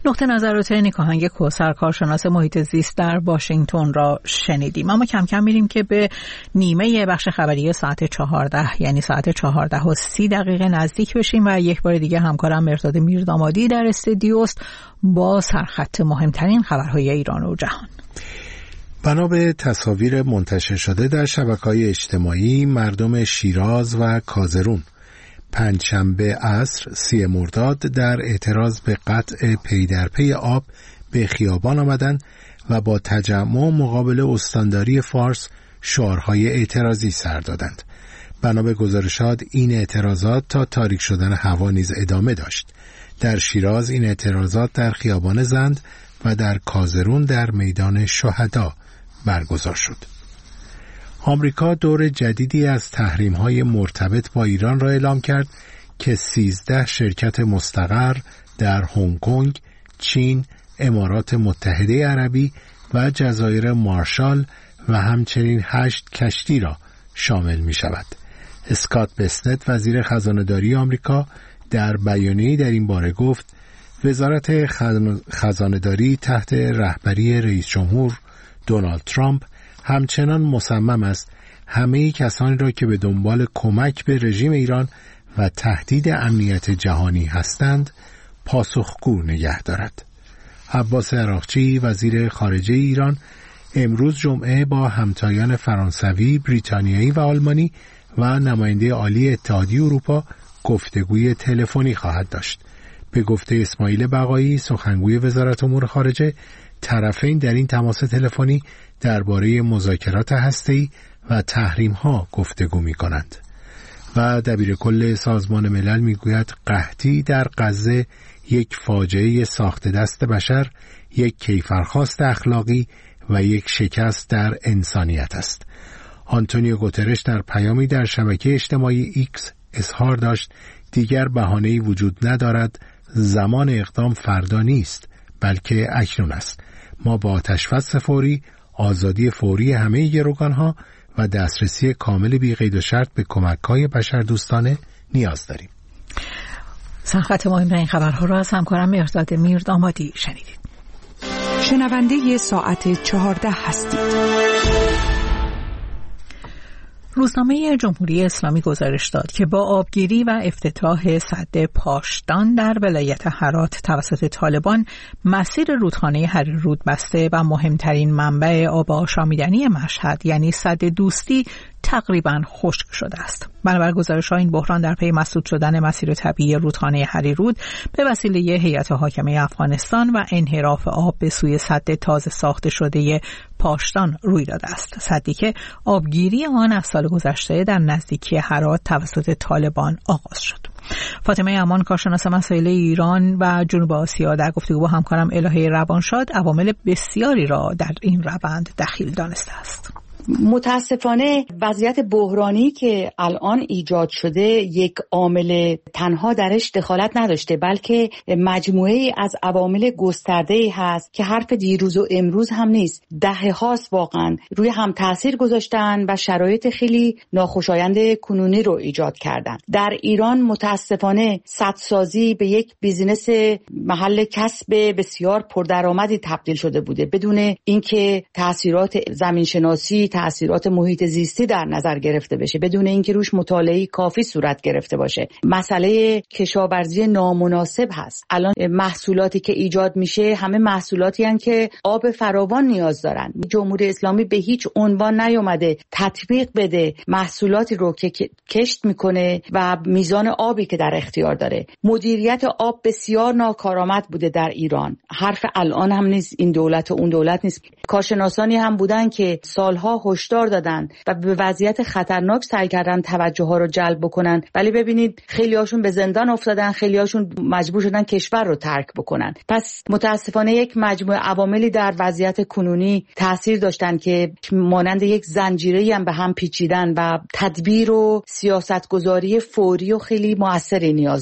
نقطه نظرات نیکاهنگ کوثر، کارشناس محیط زیست در واشنگتن را شنیدیم. اما کم کم میریم که به نیمه بخش خبری ساعت چهارده، یعنی ساعت چهارده و سی دقیقه نزدیک بشیم و یک بار دیگه همکارم مرداد میردامادی در استودیوست با سرخط مهمترین خبرهای ایران و جهان. بنا به تصاویر منتشر شده در شبکه‌های اجتماعی، مردم شیراز و کازرون پنجشنبه عصر سی مرداد در اعتراض به قطع پی در پی آب به خیابان آمدند و با تجمع مقابل استانداری فارس شعارهای اعتراضی سر دادند. بنا به گزارشات این اعتراضات تا تاریک شدن هوا نیز ادامه داشت. در شیراز این اعتراضات در خیابان زند و در کازرون در میدان شهدا برگزار شد. آمریکا دور جدیدی از تحریم‌های مرتبط با ایران را اعلام کرد که سیزده شرکت مستقر در هنگ کنگ، چین، امارات متحده عربی و جزایر مارشال و همچنین هشت کشتی را شامل می شود. اسکات بسنت وزیر خزانه‌داری آمریکا در بیانیه‌ای در این باره گفت وزارت خزانه‌داری تحت رهبری رئیس جمهور دونالد ترامپ همچنان مصمم است همه کسانی را که به دنبال کمک به رژیم ایران و تهدید امنیت جهانی هستند پاسخگو نگه دارد. عباس عراقچی وزیر خارجه ایران امروز جمعه با همتایان فرانسوی، بریتانیایی و آلمانی و نماینده عالی اتحادیه اروپا گفتگوی تلفنی خواهد داشت. به گفته اسماعیل بقایی سخنگوی وزارت امور خارجه، طرفین در این تماس تلفنی درباره مذاکرات هسته‌ای و تحریم‌ها گفتگو می‌کنند. و دبیرکل سازمان ملل میگوید قحطی در غزه یک فاجعه ساخت دست بشر، یک کیفرخواست اخلاقی و یک شکست در انسانیت است. آنتونیو گوترش در پیامی در شبکه اجتماعی ایکس اظهار داشت دیگر بهانه‌ای وجود ندارد، زمان اقدام فردا نیست بلکه اکنون است. ما با آتش‌بس فوری، آزادی فوری همه گروگان‌ها و دسترسی کامل بی قید و شرط به کمک‌های بشردوستانه نیاز داریم. سرخط مهمترین خبرها را از همکارم مرداد میردامادی شنیدید. شنونده ساعت چهارده هستید. روزنامه جمهوری اسلامی گزارش داد که با آبگیری و افتتاح سد پاشدان در ولایت هرات توسط طالبان، مسیر رودخانه هریرود بسته و مهمترین منبع آب آشامیدنی مشهد یعنی سد دوستی تقریباً خشک شده است. بنابر گزارش‌ها این بحران در پی مسدود شدن مسیر طبیعی رودخانه هریرود به وسیله هیئت حاکمه افغانستان و انحراف آب به سوی سد تازه ساخته شده پاشدان روی داده است. سدی که آبگیری آن از سال گذشته در نزدیکی هرات توسط طالبان آغاز شد. فاطمه امان کارشناس مسائل ایران و جنوب آسیا در گفتگو با همکارم الهه روانشاد عوامل بسیاری را در این روند دخیل دانسته است. متاسفانه وضعیت بحرانی که الان ایجاد شده یک عامل تنها درش دخالت نداشته، بلکه مجموعه از عوامل گسترده‌ای هست که حرف دیروز و امروز هم نیست. دهه هاست واقعا روی هم تاثیر گذاشتن و شرایط خیلی ناخوشایند کنونی رو ایجاد کردن. در ایران متاسفانه سدسازی به یک بیزینس محل کسب بسیار پردرآمدی تبدیل شده بوده، بدون اینکه تاثیرات زمین شناسی، تأثیرات محیط زیستی در نظر گرفته بشه، بدون اینکه روش مطالعه کافی صورت گرفته باشه. مسئله کشاورزی نامناسب هست. الان محصولاتی که ایجاد میشه همه محصولاتی هستند که آب فراوان نیاز دارن. جمهوری اسلامی به هیچ عنوان نیامده تطبیق بده محصولاتی رو که کشت میکنه و میزان آبی که در اختیار داره. مدیریت آب بسیار ناکارآمد بوده در ایران. حرف الان هم نیست، این دولت و اون دولت نیست. کارشناسانی هم بودن که سالها هشدار دادن و به وضعیت خطرناک سعی کردن توجه ها رو جلب بکنن، ولی ببینید خیلی هاشون به زندان افتادن، خیلی هاشون مجبور شدن کشور رو ترک بکنن. پس متاسفانه یک مجموعه عواملی در وضعیت کنونی تاثیر داشتن که مانند یک زنجیره‌ای هم به هم پیچیدن و تدبیر و سیاستگذاری فوری و خیلی موثری نیاز داره.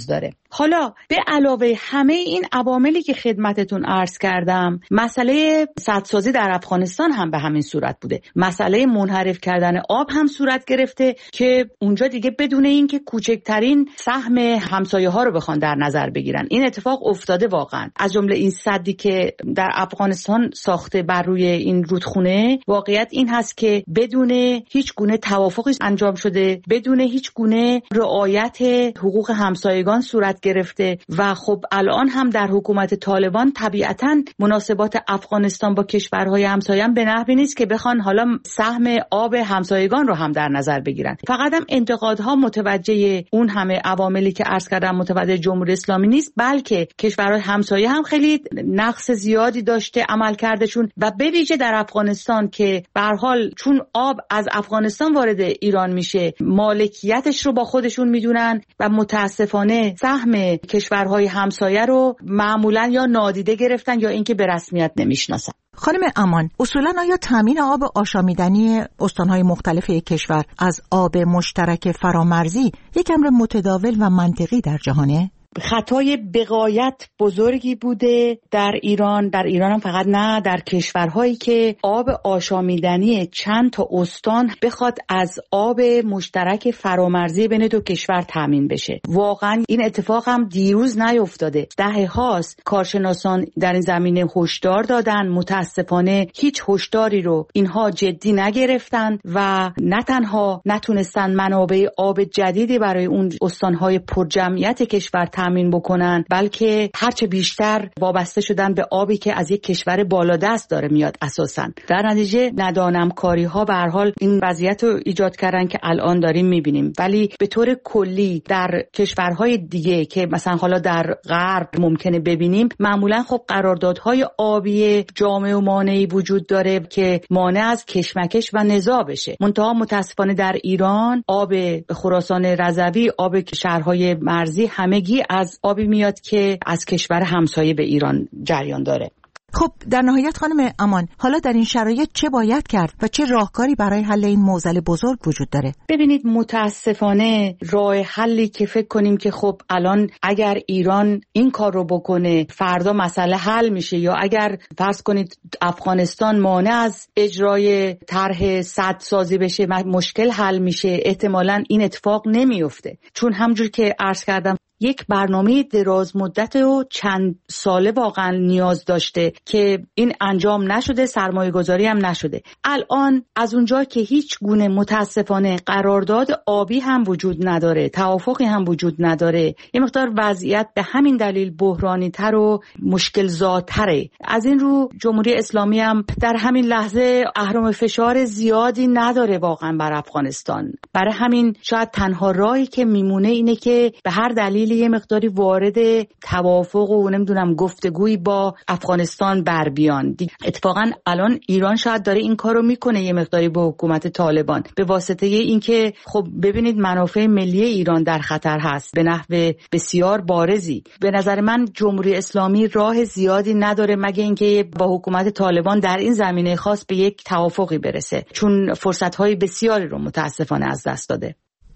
حالا به علاوه همه این عواملی که خدمتتون عرض کردم، مسئله سدسازی در افغانستان هم به همین صورت بوده. مسئله منحرف کردن آب هم صورت گرفته که اونجا دیگه بدون اینکه کوچکترین سهم همسایه ها رو بخوان در نظر بگیرن این اتفاق افتاده. واقعا از جمله این سدی که در افغانستان ساخته بر روی این رودخونه، واقعیت این هست که بدون هیچ گونه توافقی انجام شده، بدون هیچ گونه رعایت حقوق همسایگان صورت گرفته و خب الان هم در حکومت طالبان طبیعتاً مناسبات افغانستان با کشورهای همسایه هم به نحوی نیست که بخوان حالا سهم آب همسایگان رو هم در نظر بگیرن. فقط هم انتقادها متوجه اون همه عواملی که عرض کردم متوجه جمهوری اسلامی نیست، بلکه کشورهای همسایه هم خیلی نقص زیادی داشته عملکردشون و به ویژه در افغانستان که به هر حال چون آب از افغانستان وارد ایران میشه مالکیتش رو با خودشون میدونن و متاسفانه سهم کشورهای همسایه رو معمولا یا نادیده گرفتن یا اینکه به رسمیت نمیشناسن. خانم امان، اصولا آیا تامین آب آشامیدنی استانهای مختلف یک کشور از آب مشترک فرامرزی یک امر متداول و منطقی در جهانه؟ خطای بغایت بزرگی بوده در ایران، در ایران هم فقط نه، در کشورهایی که آب آشامیدنی چند تا استان بخواد از آب مشترک فرامرزی بین دو کشور تامین بشه. واقعا این اتفاق هم دیروز نیفتاده، دهه هاست کارشناسان در این زمینه هشدار دادن، متاسفانه هیچ هشداری رو اینها جدی نگرفتن و نه تنها نتونستن منابع آب جدیدی برای اون استانهای پرجمعیت کشور تامین بکنن، بلکه هرچه بیشتر وابسته شدن به آبی که از یک کشور بالادست داره میاد اساساً. در نتیجه ندانمکاری ها به هر حال این وضعیت رو ایجاد کردن که الان داریم میبینیم. ولی به طور کلی در کشورهای دیگه که مثلا حالا در غرب ممکنه ببینیم، معمولا خب قراردادهای آبی جامع و مانعی وجود داره که مانع از کشمکش و نزاع بشه. منتها متاسفانه در ایران آب خراسان رضوی، آب شهرهای مرزی همگی از آبی میاد که از کشور همسایه به ایران جریان داره. خب در نهایت خانم امان، حالا در این شرایط چه باید کرد و چه راهکاری برای حل این معضل بزرگ وجود داره؟ ببینید متاسفانه راه حلی که فکر کنیم که خب الان اگر ایران این کار رو بکنه فردا مسئله حل میشه، یا اگر فرض کنید افغانستان مانع از اجرای طرح سدسازی بشه مشکل حل میشه، احتمالاً این اتفاق نمیفته. چون همونجور که عرض کردم یک برنامه دراز مدت و چند ساله واقعا نیاز داشته که این انجام نشده، سرمایه گذاری هم نشده. الان از اونجا که هیچ گونه متاسفانه قرارداد آبی هم وجود نداره، توافقی هم وجود نداره، یه مقدار وضعیت به همین دلیل بحرانی تر و مشکل زاتره. از این رو جمهوری اسلامی هم در همین لحظه اهرم فشار زیادی نداره واقعا بر افغانستان. برای همین شاید تنها راهی که میمونه اینه که به هر دلیل یه مقداری وارد توافق و نمیدونم گفتگویی با افغانستان بر بیان. اتفاقا الان ایران شاید داره این کارو میکنه یه مقداری با حکومت طالبان، به واسطه اینکه خب ببینید منافع ملی ایران در خطر هست به نحو بسیار بارزی. به نظر من جمهوری اسلامی راه زیادی نداره مگه اینکه با حکومت طالبان در این زمینه خاص به یک توافقی برسه، چون فرصت‌های بسیاری رو متاسفانه از دست داده.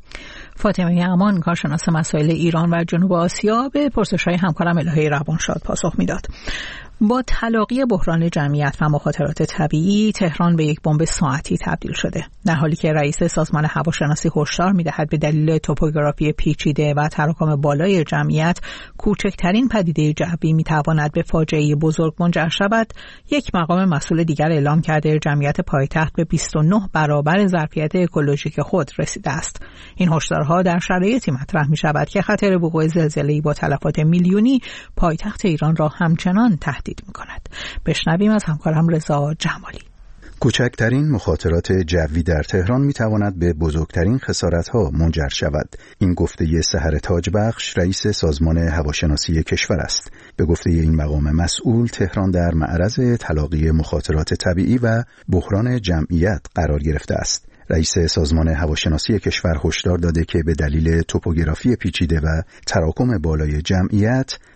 فاطمه امان، کارشناس مسائل ایران و جنوب آسیا، به پرسش‌های همکارم الهه روانشاد پاسخ میداد. با تلاقی بحران جمعیت و مخاطرات طبیعی، تهران به یک بمب ساعتی تبدیل شده، در حالی که رئیس سازمان هواشناسی هشدار می‌دهد به دلیل توپوگرافی پیچیده و تراکم بالای جمعیت کوچکترین پدیده جوی می‌تواند به فاجعه بزرگ منجر شود. یک مقام مسئول دیگر اعلام کرده جمعیت پایتخت به بیست و نه برابر ظرفیت اکولوژیک خود رسیده است. این هشدارها در شرایطی مطرح می‌شود که خطر وقوع زلزله‌ای با تلفات میلیونی پایتخت ایران را همچنان تهدید می‌کند. بشنویم از همکارم رضا جمالی. کوچکترین مخاطرات جوی در تهران میتواند به بزرگترین خسارت‌ها منجر شود. این گفته سحر تاجبخش، رئیس سازمان هواشناسی کشور است. به گفته این مقام مسئول، تهران در معرض تلاقی مخاطرات طبیعی و بحران جمعیت قرار گرفته است. رئیس سازمان هواشناسی کشور هشدار داده که به دلیل توپوگرافی پیچیده و تراکم بالای جمعیت،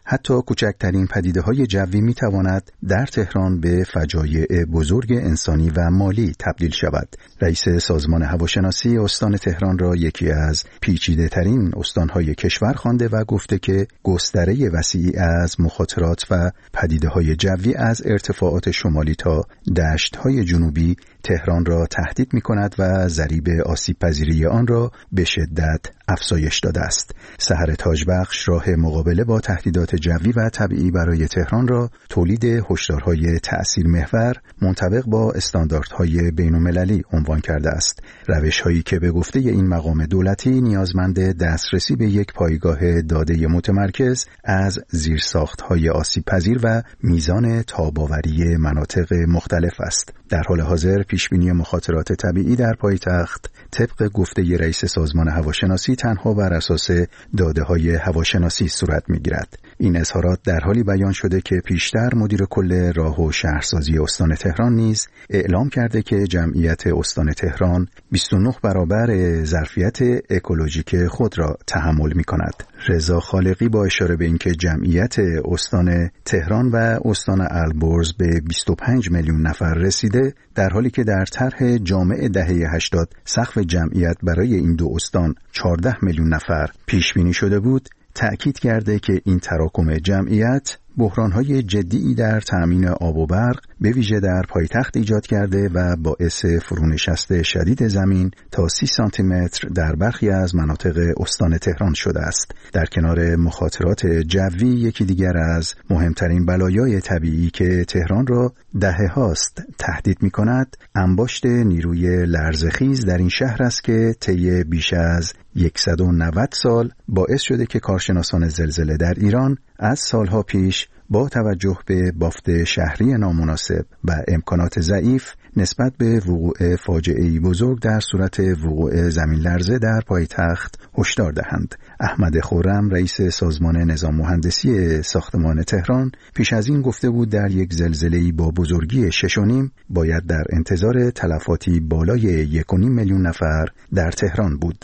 حتی کوچکترین پدیده‌های جوی می‌تواند در تهران به فجایع بزرگ انسانی و مالی تبدیل شود. رئیس سازمان هواشناسی استان تهران را یکی از پیچیده‌ترین استان‌های کشور خوانده و گفته که گستره وسیعی از مخاطرات و پدیده‌های جوی از ارتفاعات شمالی تا دشت‌های جنوبی تهران را تهدید می‌کند و ضریب آسیب‌پذیری آن را به شدت افزایش داده است. سحر تاجبخش راه مقابله با تهدیدات جوی و طبیعی برای تهران را تولید هشدارهای تأثیر محور منطبق با استانداردهای بین‌المللی عنوان کرده است. روش‌هایی که به گفته این مقام دولتی نیازمند دسترسی به یک پایگاه داده متمرکز از زیرساخت‌های آسیب‌پذیر و میزان تاب‌آوری مناطق مختلف است. در حال حاضر پیشبینی مخاطرات طبیعی در پایتخت طبق گفته رئیس سازمان هواشناسی تنها بر اساس داده‌های هواشناسی صورت می‌گیرد. این اظهارات در حالی بیان شده که پیشتر مدیر کل راه و شهرسازی استان تهران نیز اعلام کرده که جمعیت استان تهران بیست و نه برابر ظرفیت اکولوژیک خود را تحمل می‌کند. رضا خالقی با اشاره به اینکه جمعیت استان تهران و استان البرز به بیست و پنج میلیون نفر رسیده، در حالی که در طرح جامع دهه هشتاد سقف جمعیت برای این دو استان چهارده میلیون نفر پیش بینی شده بود، تأکید کرده که این تراکم جمعیت بحران‌های جدی در تأمین آب و برق به ویژه در پایتخت ایجاد کرده و باعث فرونشست شدید زمین تا سی سانتی متر در برخی از مناطق استان تهران شده است. در کنار مخاطرات جوی، یکی دیگر از مهمترین بلایای طبیعی که تهران را دهه‌هاست تهدید می‌کند، انباشت نیروی لرزه‌خیز در این شهر است که طی بیش از صد و نود سال باعث شده که کارشناسان زلزله در ایران از سالها پیش با توجه به بافت شهری نامناسب و امکانات ضعیف نسبت به وقوع فاجعه‌ای بزرگ در صورت وقوع زمین لرزه در پایتخت هشدار دهند. احمد خرم رئیس سازمان نظام مهندسی ساختمان تهران پیش از این گفته بود در یک زلزله‌ای با بزرگی شش و نیم باید در انتظار تلفاتی بالای یک و نیم میلیون نفر در تهران بود.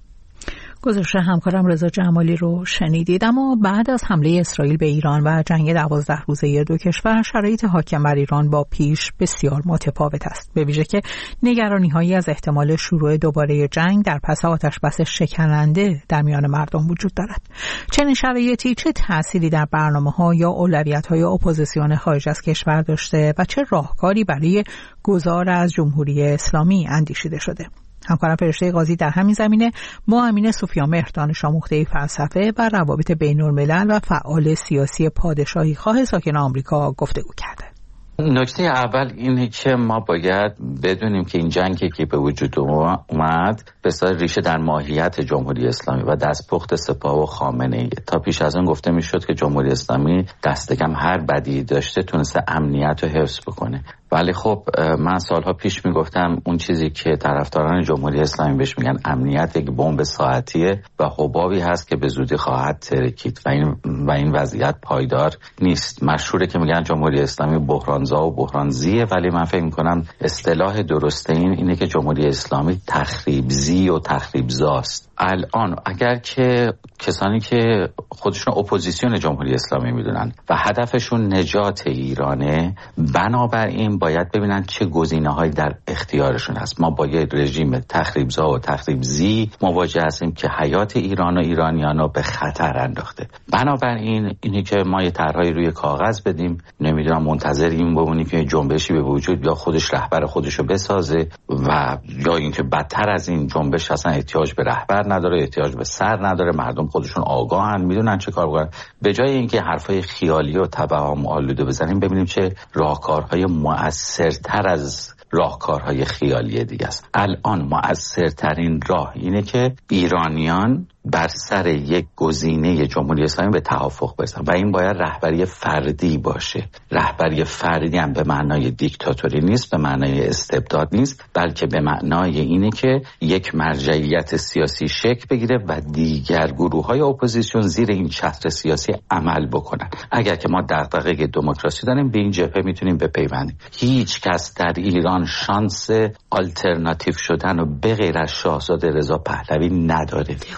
گزارش همکارم رضا جمالی رو شنیدید. اما بعد از حمله اسرائیل به ایران و جنگ دوازده روزه دو کشور، شرایط حاکم بر ایران با پیش بسیار متفاوت است، به ویژه که نگرانی‌هایی از احتمال شروع دوباره جنگ در پس آتشبس شکننده در میان مردم وجود دارد. چنین شرایطی چه تأثیری در برنامه‌ها یا اولویت‌های اپوزیسیون خارج از کشور داشته و چه راهکاری برای گذار از جمهوری اسلامی اندیشیده شده؟ همکارم فرشته قاضی در همین زمینه با امین سفیانمهر، دانش آموخته فلسفه و روابط بین‌الملل و فعال سیاسی پادشاهی خواه ساکن آمریکا گفتگو کرده. نکته اول اینه که ما باید بدونیم که این جنگی که به وجود اومد به صورت ریشه در ماهیت جمهوری اسلامی و دستپخت سپاه و خامنه‌ای. تا پیش از اون گفته میشد که جمهوری اسلامی دست کم هر بدی داشته تونسته امنیت رو حفظ بکنه، ولی خب من سالها پیش میگفتم اون چیزی که طرفداران جمهوری اسلامی بهش میگن امنیت یک بمب ساعتیه و حبابی هست که به زودی خواهد ترکید و این و این وضعیت پایدار نیست. مشهوره که میگن جمهوری اسلامی بحرانزا و بحرانزیه، ولی من فکر میکنم اصطلاح درسته این اینه که جمهوری اسلامی تخریبزی و تخریبزاست. الان اگر که کسانی که خودشون اپوزیسیون جمهوری اسلامی میدونن و هدفشون نجات ایرانه، بنابراین باید ببینن چه گزینه‌هایی در اختیارشون هست. ما با یه رژیم تخریبزا و تخریبزی مواجه هستیم که حیات ایران و ایرانیانو به خطر انداخته. بنابراین اینی که ما یه طرحی روی کاغذ بدیم، نمیدونم منتظر این بمونیم که جنبشی به وجود یا خودش رهبر خودشو بسازه و یا اینکه بدتر از این جنبش اصلا احتیاج به رهبر نداره، احتیاج به سر نداره، مردم خودشون آگاهن، میدونن چه کار بکنن. به جای اینکه حرفای خیالی و توهم آلوده بزنیم، ببینیم چه راهکارهای مؤثرتر از راهکارهای خیالی دیگه است. الان مؤثرترین راه اینه که ایرانیان بر سر یک گزینه جمهوری اسلامی به توافق برسن و این باید رهبری فردی باشه. رهبری فردی هم به معنای دیکتاتوری نیست، به معنای استبداد نیست، بلکه به معنای اینه که یک مرجعیت سیاسی شکل بگیره و دیگر گروه‌های اپوزیسیون زیر این چتر سیاسی عمل بکنن. اگر که ما دغدغه دموکراسی داریم، به این جبهه میتونیم بپیوندیم. هیچ کس در ایران شانس آلترناتیو شدن و به غیر از شاهزاده رضا پهلوی نداره. خب میشه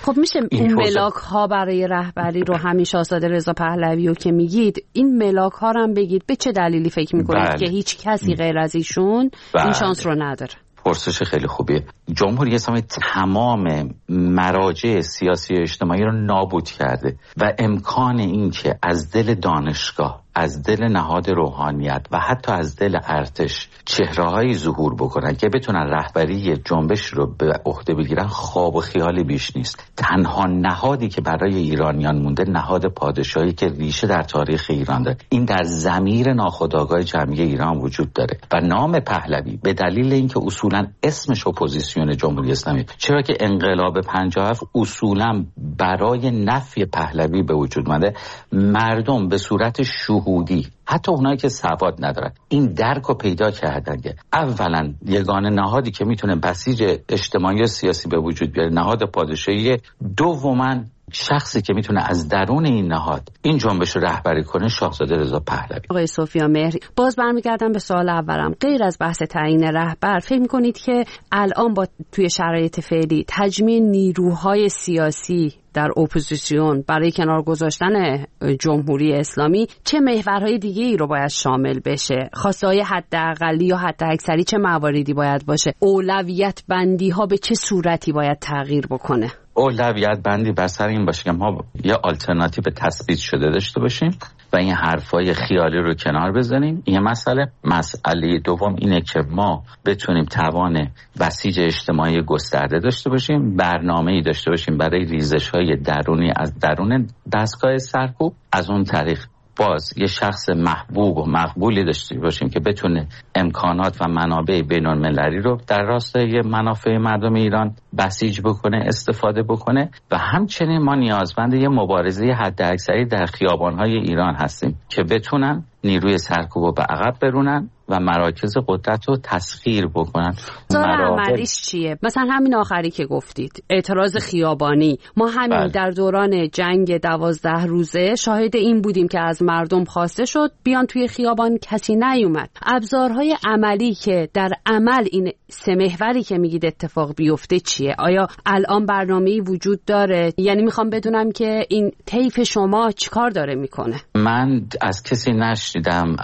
اون ملاک ها برای رهبری رو همین شاهزاده رضا پهلوی رو که میگید، این ملاک ها رو هم بگید به چه دلیلی فکر میکنید بله. که هیچ کسی غیر از ایشون بله. این شانس رو نداره؟ پرسش خیلی خوبیه. جمهوری اسلامی تمام مراجع سیاسی و اجتماعی رو نابود کرده و امکان این که از دل دانشگاه، از دل نهاد روحانیت و حتی از دل ارتش چهره‌هایی ظهور بکنن که بتونن رهبری جنبش رو به عهده بگیرن، خواب و خیالی بیش نیست. تنها نهادی که برای ایرانیان مونده نهاد پادشاهی که ریشه در تاریخ ایران داره. این در ضمیر ناخودآگاه جمعی ایران وجود داره و نام پهلوی به دلیل اینکه اصولاً اسمش اپوزیسیون جمهوری اسلامی، چرا که انقلاب پنجاه و هفت اصولاً برای نفی پهلوی به وجود اومده، مردم به صورت شهودی، حتی اونایی که سواد ندارن، این درک رو پیدا کردن که اولا یگانه نهادی که میتونه بسیج اجتماعی و سیاسی به وجود بیاره نهاد پادشاهی، دوما شخصی که میتونه از درون این نهاد این جنبش رو رهبری کنه شاهزاده رضا پهلوی. آقای سفیانمهری، باز برمیگردم به سوال اولم، غیر از بحث تعیین رهبر فکر میکنید که الان با توی شرایط فعلی تجمیع نیروهای سیاسی در اپوزیسیون برای کنار گذاشتن جمهوری اسلامی چه محورهای دیگه ای رو باید شامل بشه؟ خواسته‌های حداقلی یا حتی اکثری چه مواردی باید باشه؟ اولویت بندی ها به چه صورتی باید تغییر بکنه؟ اولویت بندی بر سر این باشه که ما یه آلترناتیو تثبیت شده داشته باشیم و این حرفای خیالی رو کنار بزنیم. این مسئله مسئله دوم اینه که ما بتونیم توان بسیج اجتماعی گسترده داشته باشیم، برنامه‌ای داشته باشیم برای ریزش‌های درونی از درون دستگاه سرکوب، از اون طریق باز یه شخص محبوب و مقبولی داشته باشیم که بتونه امکانات و منابع بین‌المللی رو در راستای منافع مردم ایران بسیج بکنه، استفاده بکنه و همچنین ما نیازمند یه مبارزه حداکثری در خیابان‌های ایران هستیم که بتونن نیروی سرکوب رو به عقب برونن و مراکز قدرت رو تسخیر بکنن. عملیش چیه؟ مثلا همین آخری که گفتید، اعتراض خیابانی، ما همین بله. در دوران جنگ دوازده روزه شاهد این بودیم که از مردم خواسته شد بیان توی خیابان، کسی نیومد. ابزارهای عملی که در عمل این سه محوری که میگید اتفاق بیفته چیه؟ آیا الان برنامه‌ای وجود داره؟ یعنی میخوام بدونم که این طیف شما چیکار داره میکنه؟ من از کسی نشنیدم،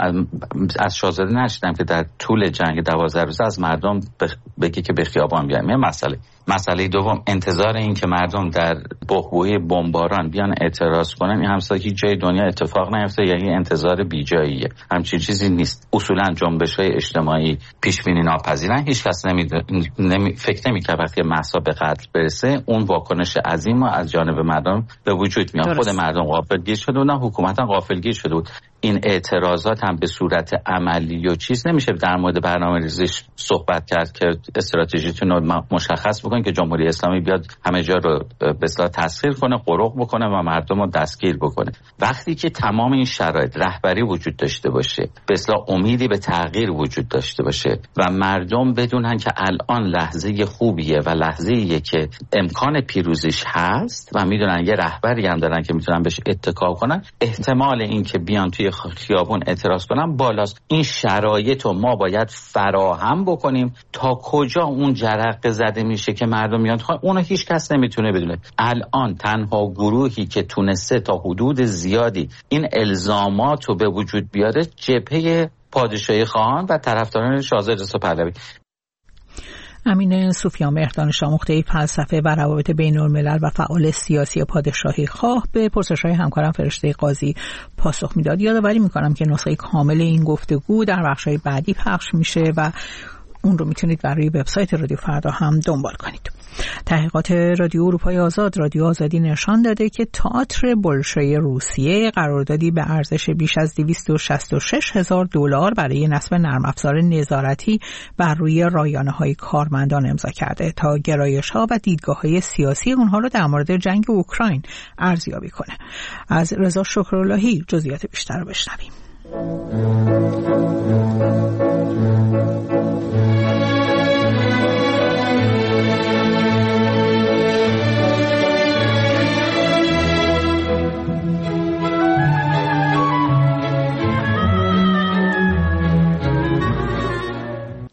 از شاهزاده نشنیدم که در طول جنگ دوازده روزه از مردم بگه که به خیابان بیان. یه مسئله مسئله دوم، انتظار این که مردم در بحبوحه بمباران بیان اعتراض کنن، این همسا که جای دنیا اتفاق نیفته، یعنی انتظار بیجاییه. همچین چیزی نیست. اصولا جنبش‌های اجتماعی پیش بینی ناپذیرن. هیچ کس نمی, نمی... فکر نمی‌کنه وقتی مهسا به قتل برسه اون واکنش عظیم از جانب مردم به وجود میاد. خود مردم غافلگیر شده بودن، حکومت هم غافلگیر شده بود. این اعتراضات هم به صورت عملی و چیز نمیشه در مورد برنامه‌ریزیش صحبت کرد که استراتژیتون رو مشخص بکنید که جمهوری اسلامی بیاد همه جا رو به اصطلاح تسخیر کنه، قرق بکنه و مردم رو دستگیر بکنه. وقتی که تمام این شرایط رهبری وجود داشته باشه، به اصطلاح امیدی به تغییر وجود داشته باشه و مردم بدونن که الان لحظه خوبیه و لحظه‌ایه که امکان پیروزیش هست و میدونن یه رهبری هم دارن که میتونن بهش اتکا کنن، احتمال این که بیان توی خیابون اعتراض کنن بالاست. این شرایط رو ما باید فراهم بکنیم. تا کجا اون جرقه زده میشه که مردم میان اونو هیچ کس نمیتونه بدونه. الان تنها گروهی که تونسته تا حدود زیادی این الزامات رو به وجود بیاره جبهه پادشاهی خواهان و طرفداران شاهزاده رضا پهلوی. امین سفیانمهر، دانش آموخته فلسفه و روابط بین الملل و فعال سیاسی پادشاهی خواه، به پرسش‌های همکارم فرشته قاضی پاسخ میداد. یادآوری میکنم که نسخه کامل این گفتگو در بخش‌های بعدی پخش میشه و اون رو میتونید برای وبسایت رادیو فردا هم دنبال کنید. تحقیقات رادیو اروپای آزاد، رادیو آزادی، نشان داده که تئاتر بولشوی روسیه قراردادی به ارزش بیش از دویست و شصت و شش هزار دلار برای نصب نرم افزار نظارتی بر روی رایانه‌های کارمندان امضا کرده تا گرایش‌ها و دیدگاه‌های سیاسی اونها رو در مورد جنگ اوکراین ارزیابی کنه. از رضا شکراللهی جزئیات بیشتر رو بشنویم.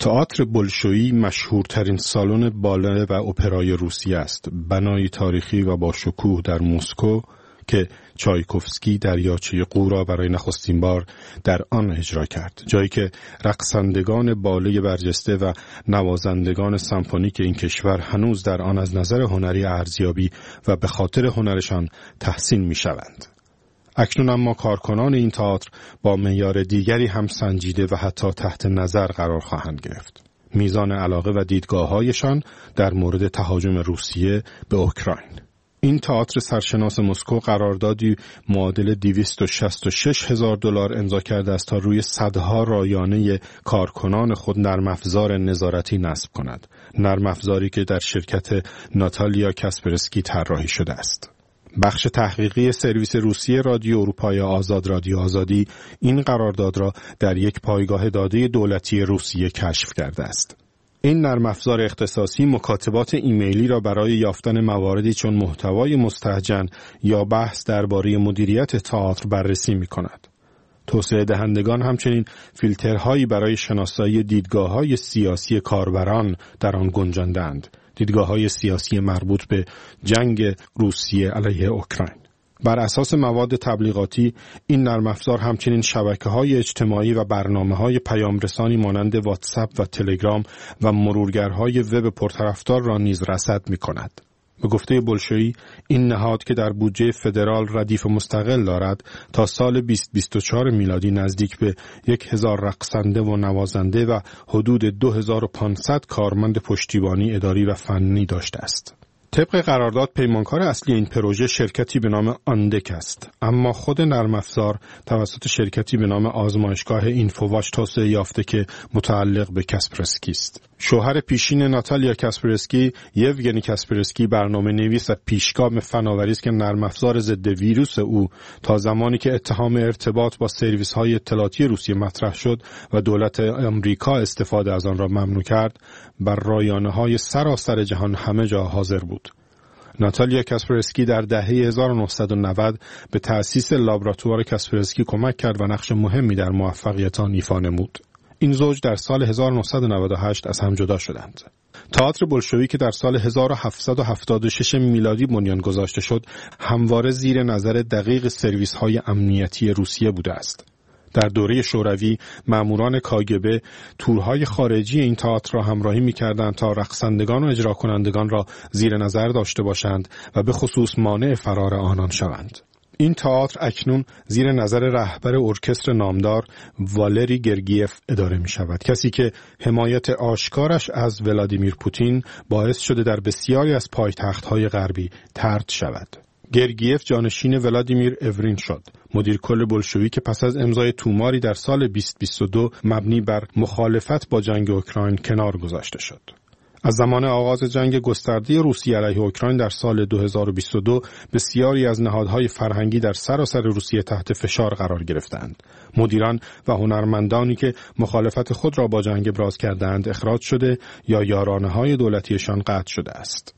تئاتر بولشویی مشهورترین سالن باله و اپرای روسیه است. بنایی تاریخی و با شکوه در مسکو که چایکوفسکی دریاچه قو را برای نخستین بار در آن اجرا کرد. جایی که رقصندگان باله برجسته و نوازندگان سمفونیک این کشور هنوز در آن از نظر هنری ارزیابی و به خاطر هنرشان تحسین می شوند. اکنون اما کارکنان این تئاتر با معیار دیگری هم سنجیده و حتی تحت نظر قرار خواهند گرفت. میزان علاقه و دیدگاه‌هایشان در مورد تهاجم روسیه به اوکراین. این تئاتر سرشناس مسکو قراردادی معادل دویست و شصت و شش هزار دلار امضا کرده است تا روی صدها رایانه کارکنان خود نرم افزار نظارتی نصب کند. نرم افزاری که در شرکت ناتالیا کاسپرسکی طراحی شده است. بخش تحقیقی سرویس روسیه رادیو اروپای آزاد رادیو آزادی این قرارداد را در یک پایگاه داده دولتی روسیه کشف کرده است. این نرم افزار اختصاصی مکاتبات ایمیلی را برای یافتن مواردی چون محتوای مستهجن یا بحث درباره مدیریت تئاتر بررسی می کند. توسعه دهندگان همچنین فیلترهایی برای شناسایی دیدگاه‌های سیاسی کاربران در آن گنجانده‌اند. دیدگاه‌های سیاسی مربوط به جنگ روسیه علیه اوکراین. بر اساس مواد تبلیغاتی این نرم افزار همچنین شبکه‌های اجتماعی و برنامه‌های پیامرسانی مانند واتساپ و تلگرام و مرورگرهای وب پرطرفدار را نیز رصد می‌کند. به گفته بولشویی این نهاد که در بودجه فدرال ردیف مستقل دارد تا سال بیست بیست و چهار میلادی نزدیک به یک هزار رقصنده و نوازنده و حدود دو هزار و پانصد کارمند پشتیبانی اداری و فنی داشته است. طبق قرارداد پیمانکار اصلی این پروژه شرکتی به نام آندک است، اما خود نرم افزار توسط شرکتی به نام آزمایشگاه اینفوواچ توسعه یافته که متعلق به کاسپرسکی است. شوهر پیشین ناتالیا کاسپرسکی، یوگنی کاسپرسکی، برنامه نویس و پیشگام فناوری است که نرم افزار ضد ویروس او تا زمانی که اتهام ارتباط با سرویس های اطلاعاتی روسیه مطرح شد و دولت آمریکا استفاده از آن را ممنوع کرد، بر رایانه های سراسر جهان همه جا حاضر بود. ناتالیا کاسپرسکی در دهه هزار و نهصد و نود به تأسیس لابراتوار کاسپرسکی کمک کرد و نقش مهمی در موفقیت آن ایفا نمود. این زوج در سال هزار و نهصد و نود و هشت از هم جدا شدند. تئاتر بولشویی که در سال هزار و هفتصد و هفتاد و شش میلادی بنیان گذاشته شد، همواره زیر نظر دقیق سرویس‌های امنیتی روسیه بوده است. در دوره شوروی ماموران کاگبه تورهای خارجی این تئاتر را همراهی می‌کردند تا رقصندگان و اجرا کنندگان را زیر نظر داشته باشند و به خصوص مانع فرار آنان شوند. این تئاتر اکنون زیر نظر رهبر ارکستر نامدار والری گرگیف اداره می شود، کسی که حمایت آشکارش از ولادیمیر پوتین باعث شده در بسیاری از پایتخت‌های غربی طرد شود. گرگیف جانشین ولادیمیر اورین شد، مدیر کل بولشویی که پس از امضای توماری در سال بیست بیست و دو مبنی بر مخالفت با جنگ اوکراین کنار گذاشته شد. از زمان آغاز جنگ گسترده روسیه علیه اوکراین در سال دو هزار و بیست و دو بسیاری از نهادهای فرهنگی در سراسر روسیه تحت فشار قرار گرفتند. مدیران و هنرمندانی که مخالفت خود را با جنگ ابراز کردند اخراج شده یا یارانه‌های دولتیشان قطع شده است.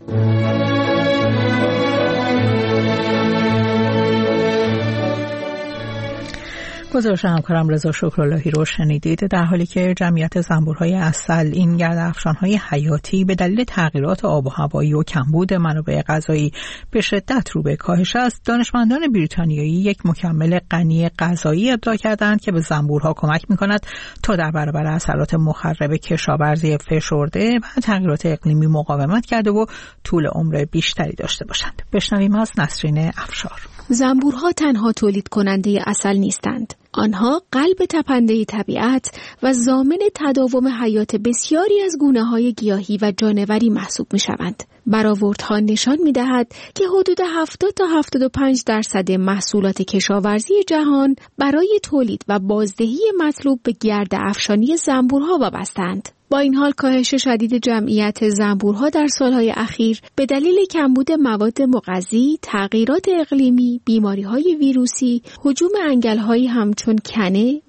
گزارش همکارم رضا شکراللهی رو شنیدید. در حالی که جمعیت زنبورهای عسل، این گرده‌افشان‌های حیاتی، به دلیل تغییرات آب و هوایی و کمبود منابع غذایی به شدت رو به کاهش است، دانشمندان بریتانیایی یک مکمل غنی غذایی ابداع کردند که به زنبورها کمک می‌کند تا در برابر اثرات مخرب کشاورزی فشرده و تغییرات اقلیمی مقاومت کرده و طول عمر بیشتری داشته باشند. بشنویم از نسرین افشار. زنبورها تنها تولید کننده عسل نیستند. آنها قلب تپنده طبیعت و ضامن تداوم حیات بسیاری از گونه‌های گیاهی و جانوری محسوب می‌شوند. برآوردها نشان می‌دهد که حدود هفتاد تا هفتاد و پنج درصد محصولات کشاورزی جهان برای تولید و بازدهی مطلوب به گرده‌افشانی زنبورها وابسته‌اند. با این حال کاهش شدید جمعیت زنبورها در سالهای اخیر به دلیل کمبود مواد مغذی، تغییرات اقلیمی، بیماری‌های ویروسی، هجوم انگل‌هایی همچون کنه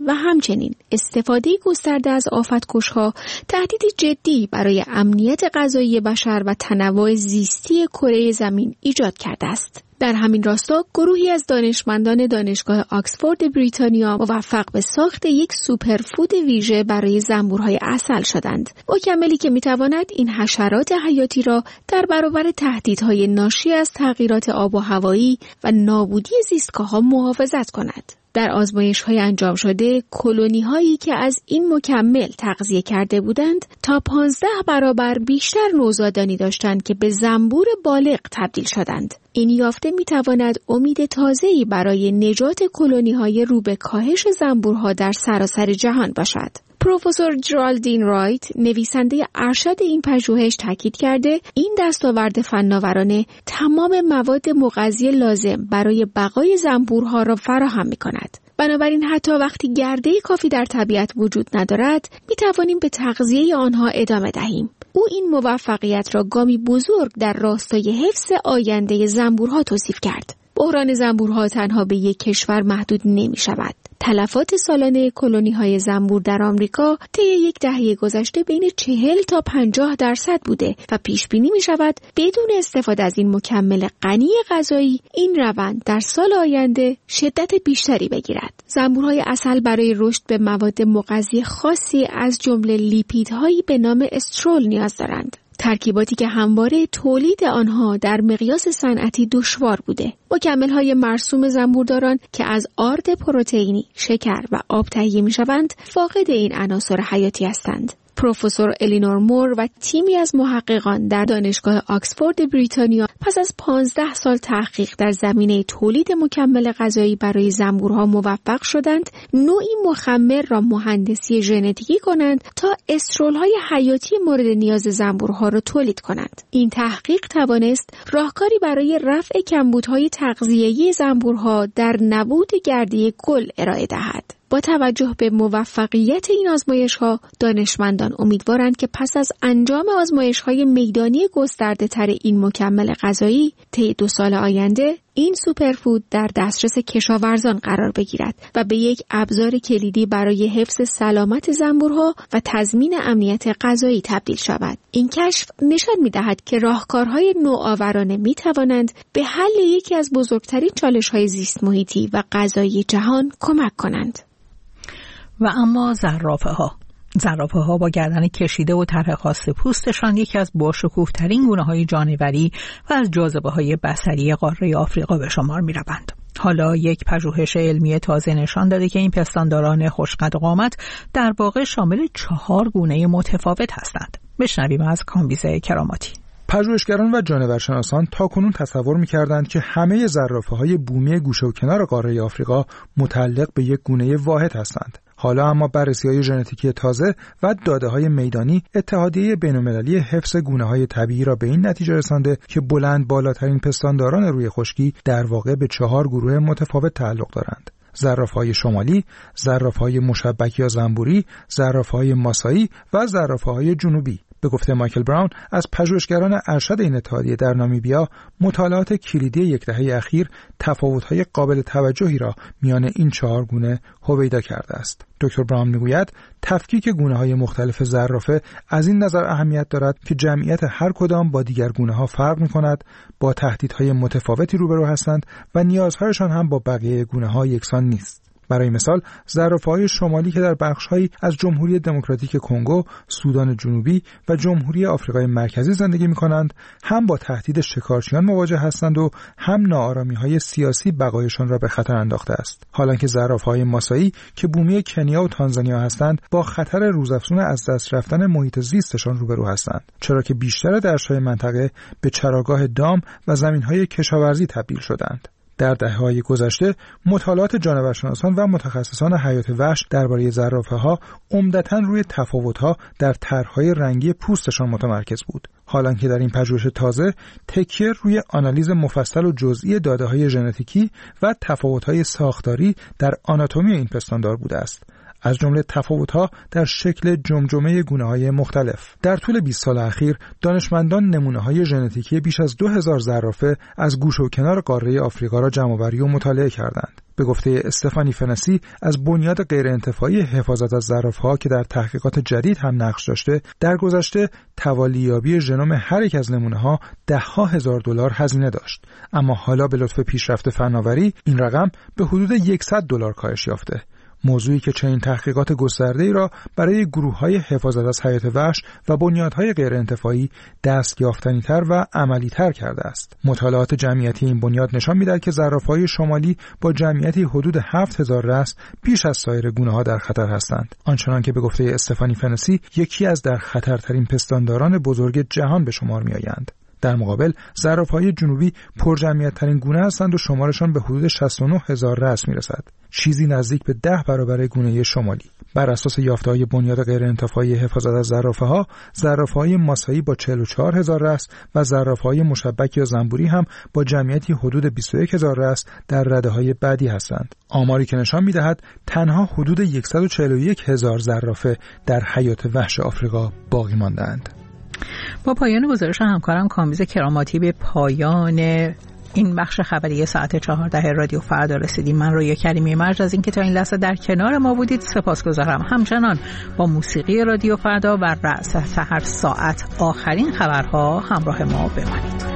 و همچنین استفاده گسترده از آفت‌کش‌ها تهدیدی جدی برای امنیت غذایی بشر و تنوع زیستی کره زمین ایجاد کرده است. در همین راستا گروهی از دانشمندان دانشگاه آکسفورد بریتانیا موفق به ساخت یک سوپرفود ویژه برای زنبورهای عسل شدند، مکملی که میتواند این حشرات حیاتی را در برابر تهدیدهای ناشی از تغییرات آب و هوایی و نابودی زیستگاه‌ها محافظت کند. در آزمایش‌های انجام شده، کلونی‌هایی که از این مکمل تغذیه کرده بودند تا پانزده برابر بیشتر نوزادانی داشتند که به زنبور بالغ تبدیل شدند. این یافته می‌تواند امید تازه‌ای برای نجات کلونی‌های رو به کاهش زنبورها در سراسر جهان باشد. پروفسور جرالدین رایت، نویسنده ارشد این پژوهش، تاکید کرده این دستاورد فناورانه تمام مواد مغذی لازم برای بقای زنبورها را فراهم می‌کند. بنابراین حتی وقتی گرده کافی در طبیعت وجود ندارد، می‌توانیم به تغذیه آنها ادامه دهیم. او این موفقیت را گامی بزرگ در راستای حفظ آینده زنبورها توصیف کرد. بحران زنبورها تنها به یک کشور محدود نمی شود. تلفات سالانه کلونی‌های زنبور در آمریکا طی یک دهه گذشته بین چهل تا پنجاه درصد بوده و پیش بینی می شود بدون استفاده از این مکمل غنی غذایی این روند در سال آینده شدت بیشتری بگیرد. زنبورهای عسل برای رشد به مواد مغذی خاصی از جمله لیپیدهایی به نام استرول نیاز دارند. ترکیباتی که همواره تولید آنها در مقیاس صنعتی دشوار بوده. مکمل‌های مرسوم زنبورداران که از آرد پروتئینی، شکر و آب تهیه می‌شوند، فاقد این عناصر حیاتی هستند. پروفسور الینور مور و تیمی از محققان در دانشگاه آکسفورد بریتانیا پس از پانزده سال تحقیق در زمینه تولید مکمل غذایی برای زنبورها موفق شدند نوعی مخمر را مهندسی ژنتیکی کنند تا استرول‌های حیاتی مورد نیاز زنبورها را تولید کنند. این تحقیق توانست راهکاری برای رفع کمبودهای تغذیه‌ای زنبورها در نبود گردی گل ارائه دهد. با توجه به موفقیت این آزمایش‌ها، دانشمندان امیدوارند که پس از انجام آزمایش‌های میدانی گسترده‌تر این مکمل غذایی، طی دو سال آینده این سوپرفود در دسترس کشاورزان قرار بگیرد و به یک ابزار کلیدی برای حفظ سلامت زنبورها و تضمین امنیت غذایی تبدیل شود. این کشف نشان می‌دهد که راهکارهای نوآورانه می‌توانند به حل یکی از بزرگترین چالش‌های زیست محیطی و غذایی جهان کمک کنند. و اما زرافه ها زرافه ها با گردن کشیده و طرح خاص پوستشان یکی از باشکوه‌ترین گونه‌های جانوری و از جاذبه‌های بصری قاره آفریقا به شمار می‌روند. حالا یک پژوهش علمی تازه نشان داده که این پستانداران خوشقد و قامت در واقع شامل چهار گونه متفاوت هستند. بشنویم از کامبیزه کراماتی. پژوهشگران و جانورشناسان تاکنون تصور می‌کردند که همه زرافه‌های بومی گوشه و کنار قاره آفریقا متعلق به یک گونه واحد هستند. حالا اما بررسی‌های ژنتیکی تازه و داده‌های میدانی اتحادیه بین‌المللی حفظ گونه‌های طبیعی را به این نتیجه رسانده که بلند بالاترین پستانداران روی خشکی در واقع به چهار گروه متفاوت تعلق دارند: زرافه‌های شمالی، زرافه‌های مشبک یا زنبوری، زرافه‌های ماسایی و زرافه‌های جنوبی. به گفته مایکل براون از پژوهشگران ارشد این اتحادیه در نامیبیا، مطالعات کلیدی یک دهه اخیر تفاوت‌های قابل توجهی را میان این چهار گونه هویدا کرده است. دکتر براون میگوید تفکیک گونه‌های مختلف زرافه از این نظر اهمیت دارد که جمعیت هر کدام با دیگر گونه‌ها فرق می‌کند، با تهدیدهای متفاوتی روبرو هستند و نیازهایشان هم با بقیه گونه‌ها یکسان نیست. برای مثال زرافه‌های شمالی که در بخش‌هایی از جمهوری دموکراتیک کنگو، سودان جنوبی و جمهوری آفریقای مرکزی زندگی می‌کنند، هم با تهدید شکارچیان مواجه هستند و هم ناآرامی‌های سیاسی بقایشان را به خطر انداخته است. حالانکه زرافه‌های ماسایی که بومی کنیا و تانزانیا هستند، با خطر روزافزون از دست رفتن محیط زیستشان روبرو هستند، چرا که بیشتر دشت‌های منطقه به چراگاه دام و زمین‌های کشاورزی تبدیل شدند. در دهه‌های گذشته مطالعات جانورشناسان و متخصصان حیات وحش درباره زرافه‌ها عمدتاً روی تفاوت‌ها در طرح‌های رنگی پوستشان متمرکز بود، حالانکه در این پژوهش تازه تکیه روی آنالیز مفصل و جزئی داده‌های ژنتیکی و تفاوت‌های ساختاری در آناتومی این پستاندار بوده است، از جمله تفاوت‌ها در شکل جمجمه گونه‌های مختلف. در طول بیست سال اخیر دانشمندان نمونه‌های ژنتیکی بیش از دو هزار زرافه از گوشه و کنار قاره آفریقا را جمع‌آوری و مطالعه کردند. به گفته استفانی فنسی از بنیاد غیرانتفاعی حفاظت از زرافه‌ها که در تحقیقات جدید هم نقش داشته، در گذشته توالیابی ژنوم هر یک از نمونه‌ها ده‌ها هزار دلار هزینه داشت، اما حالا به لطف پیشرفت فناوری این رقم به حدود صد دلار کاهش یافته. موضوعی که چنین تحقیقات گسترده‌ای را برای گروه‌های حفاظت از حیات وحش و بنیادهای غیرانتفاعی دستیافتنی‌تر و عملی‌تر کرده است. مطالعات جمعیتی این بنیاد نشان می‌دهد که زرافه‌های شمالی با جمعیتی حدود هفت هزار رأس بیش از سایر گونه‌ها در خطر هستند. آنچنان که به گفته استفانی فنسی یکی از در خطرترین پستانداران بزرگ جهان به شمار می‌آیند. در مقابل زرافه‌های جنوبی پرجمعیت‌ترین گونه هستند و شمارشان به حدود شصت و نه هزار رأس می‌رسد، چیزی نزدیک به ده برابر گونه شمالی. بر اساس یافته‌های بنیاد غیرانتفاعی حفاظت از زرافه‌ها، زرافه‌های ماسایی با چهل و چهار هزار رأس و زرافه‌های مشبک یا زنبوری هم با جمعیتی حدود بیست و یک هزار رأس در رده‌های بعدی هستند. آماری که نشان می‌دهد تنها حدود صد و چهل و یک هزار زرافه در حیات وحش آفریقا باقی مانده‌اند. با پایان گزارش همکارم کامبیز کراماتی به پایان این بخش خبری ساعت چهارده رادیو فردا رسیدیم. من رویا کریمی مرج از اینکه تا این لحظه در کنار ما بودید سپاسگزارم. همچنان با موسیقی رادیو فردا و رأس سحر ساعت آخرین خبرها همراه ما بمانید.